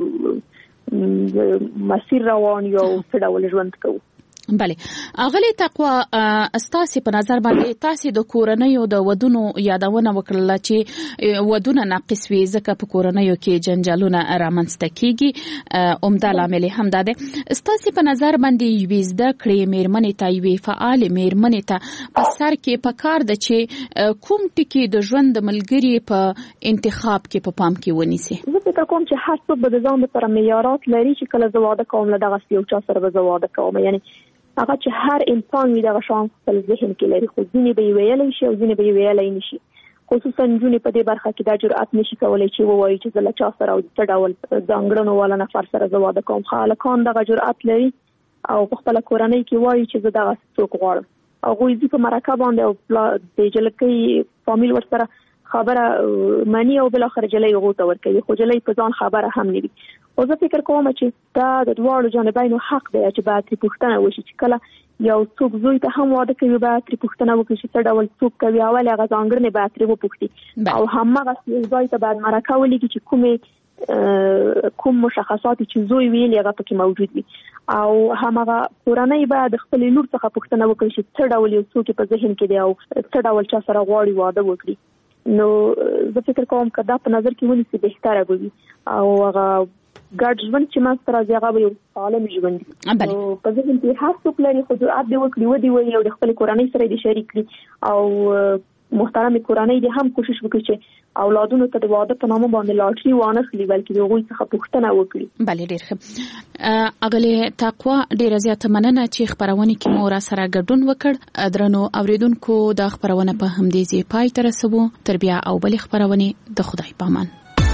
مسیر روان یو څه ډول ژوند کوو. بله اغلی تقوا استاسي په نظر باندې تاسو د کورنیو د ودونو یادونه وکړه چې ودونه ناقص وي ځکه په کورنیو کې جنجالونه رامنځته کیږي. عمده لامل هم ده. استاسي په نظر باندې یوې زده کړې میرمنې ته یوې فعال میرمنې ته په سر کې په کار ده چې کوم ټکي د ژوند ملګری په انتخاب کې په پام کې ونیسي؟ زه فکر کوم چې هر څوک به د ځان لپاره معیارات لري چې کله زه واده کوم له دغه یو چا سره به زه واده کوم. یعنی هغه چې هر انسان وي دغه شان خپل ذهن کې لري، خو ځینې به یې ویلی شي او ځینې به یې ویلی نه شي. خصوصا نجونې په دې برخه کې دا جرأت نشي کولی چې ووایي چې زه له چا سره او څه ډول ځانګړنو والا نفر سره زه واده کوم. خو هلکان دغه جرأت لري او په خپله کورنۍ کې وایي چې زه دغه څوک غواړم. هغوی ځي په مرکه باندې او د جلکۍ فامیل ورسره خبره مني او بالاخره جلۍ هغو ته ورکوي، خو جلۍ په ځان خبره هم نه وي. او زه فکر کوم چې دا د دواړو جانبینو حق دی چې باید ترې پوښتنه وشي چې کله یو څوک زوی ته هم واده کوي باید ترې پوښتنه وکړي چې څه ډول څوک کوي. اول هغه ځانګړنې باید ترې وپوښتي او هماغه یو ځای ته باید مرکه ولیږي چې کومې کوم مشخصات چې زوی ویلي هغه پکې موجود وي. او هماغه کورنۍ باید د خپلې لور څخه پوښتنه وکړي چې څه ډول یو څوک په ذهن کې دی او څه ډول چا سره غواړي واده وکړي. نو زه فکر کوم چې دا په نظر کې ونیسي بهتره وي او هغه ګډ ژوند چې ما سره ځای غو یو عالم ژوند نو په ځین کې هر څوک لري خو د عادي وکړي ودی وي او د خپل کورنۍ سره د شریک کړي او محترم کورنۍ دې هم کوشش وکړي چې اولادونو ته د واده په نامه باندې لاټري وانه خلی بلکې د غوي څخه پوښتنه وکړي. بله ډیر ښه. اغلی تقوا ډیر زیاته مننه چې خبرونه کې مو را سره ګډون وکړ. درنو اوریدونکو د خبرونه په همدې ځای پای ته رسوو. تر بیا او بل خبرونه د خدای پامان.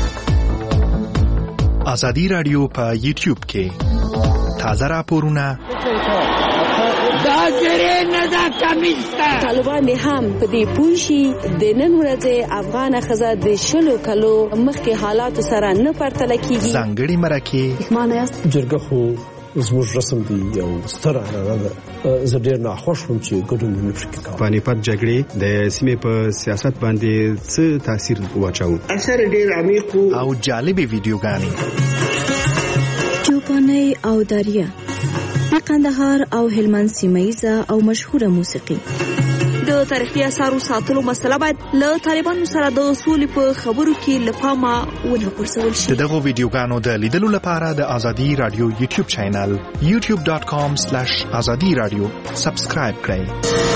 آزادی رادیو په یوټیوب کې تازه راپورونه دا زره نه دا کمیسته طالبان هم په دې پوښي د نن ورځې افغان خزه د شلو کلو مخکې حالات سره نه پرتل کیږي. ځانګړي مرکه معنی است جرګه خو زموږ رسم دی او ستر هغه زه ډیر نه خوښ وم چې ګډون نه پکې کوم. پانیپت جګړې د سیمې په سیاست باندې څه تاثیر واچاو؟ اثر ډیر عمیق او جالب ویډیوګانې چوپاني او دریا د قندهار او هلمند سیمایزه او مشهوره موسیقي. د تاریخي اثارو ساتلو مسله باید له طالبانو سره د اصول په خبرو کې لپاره ونه غورځول شي. دغه ویډیوګانو د لیدلو لپاره د آزادی رادیو یوټیوب چینل یوټیوب ډاټ کام سلیش آزادی رادیو سبسکرایب کړئ.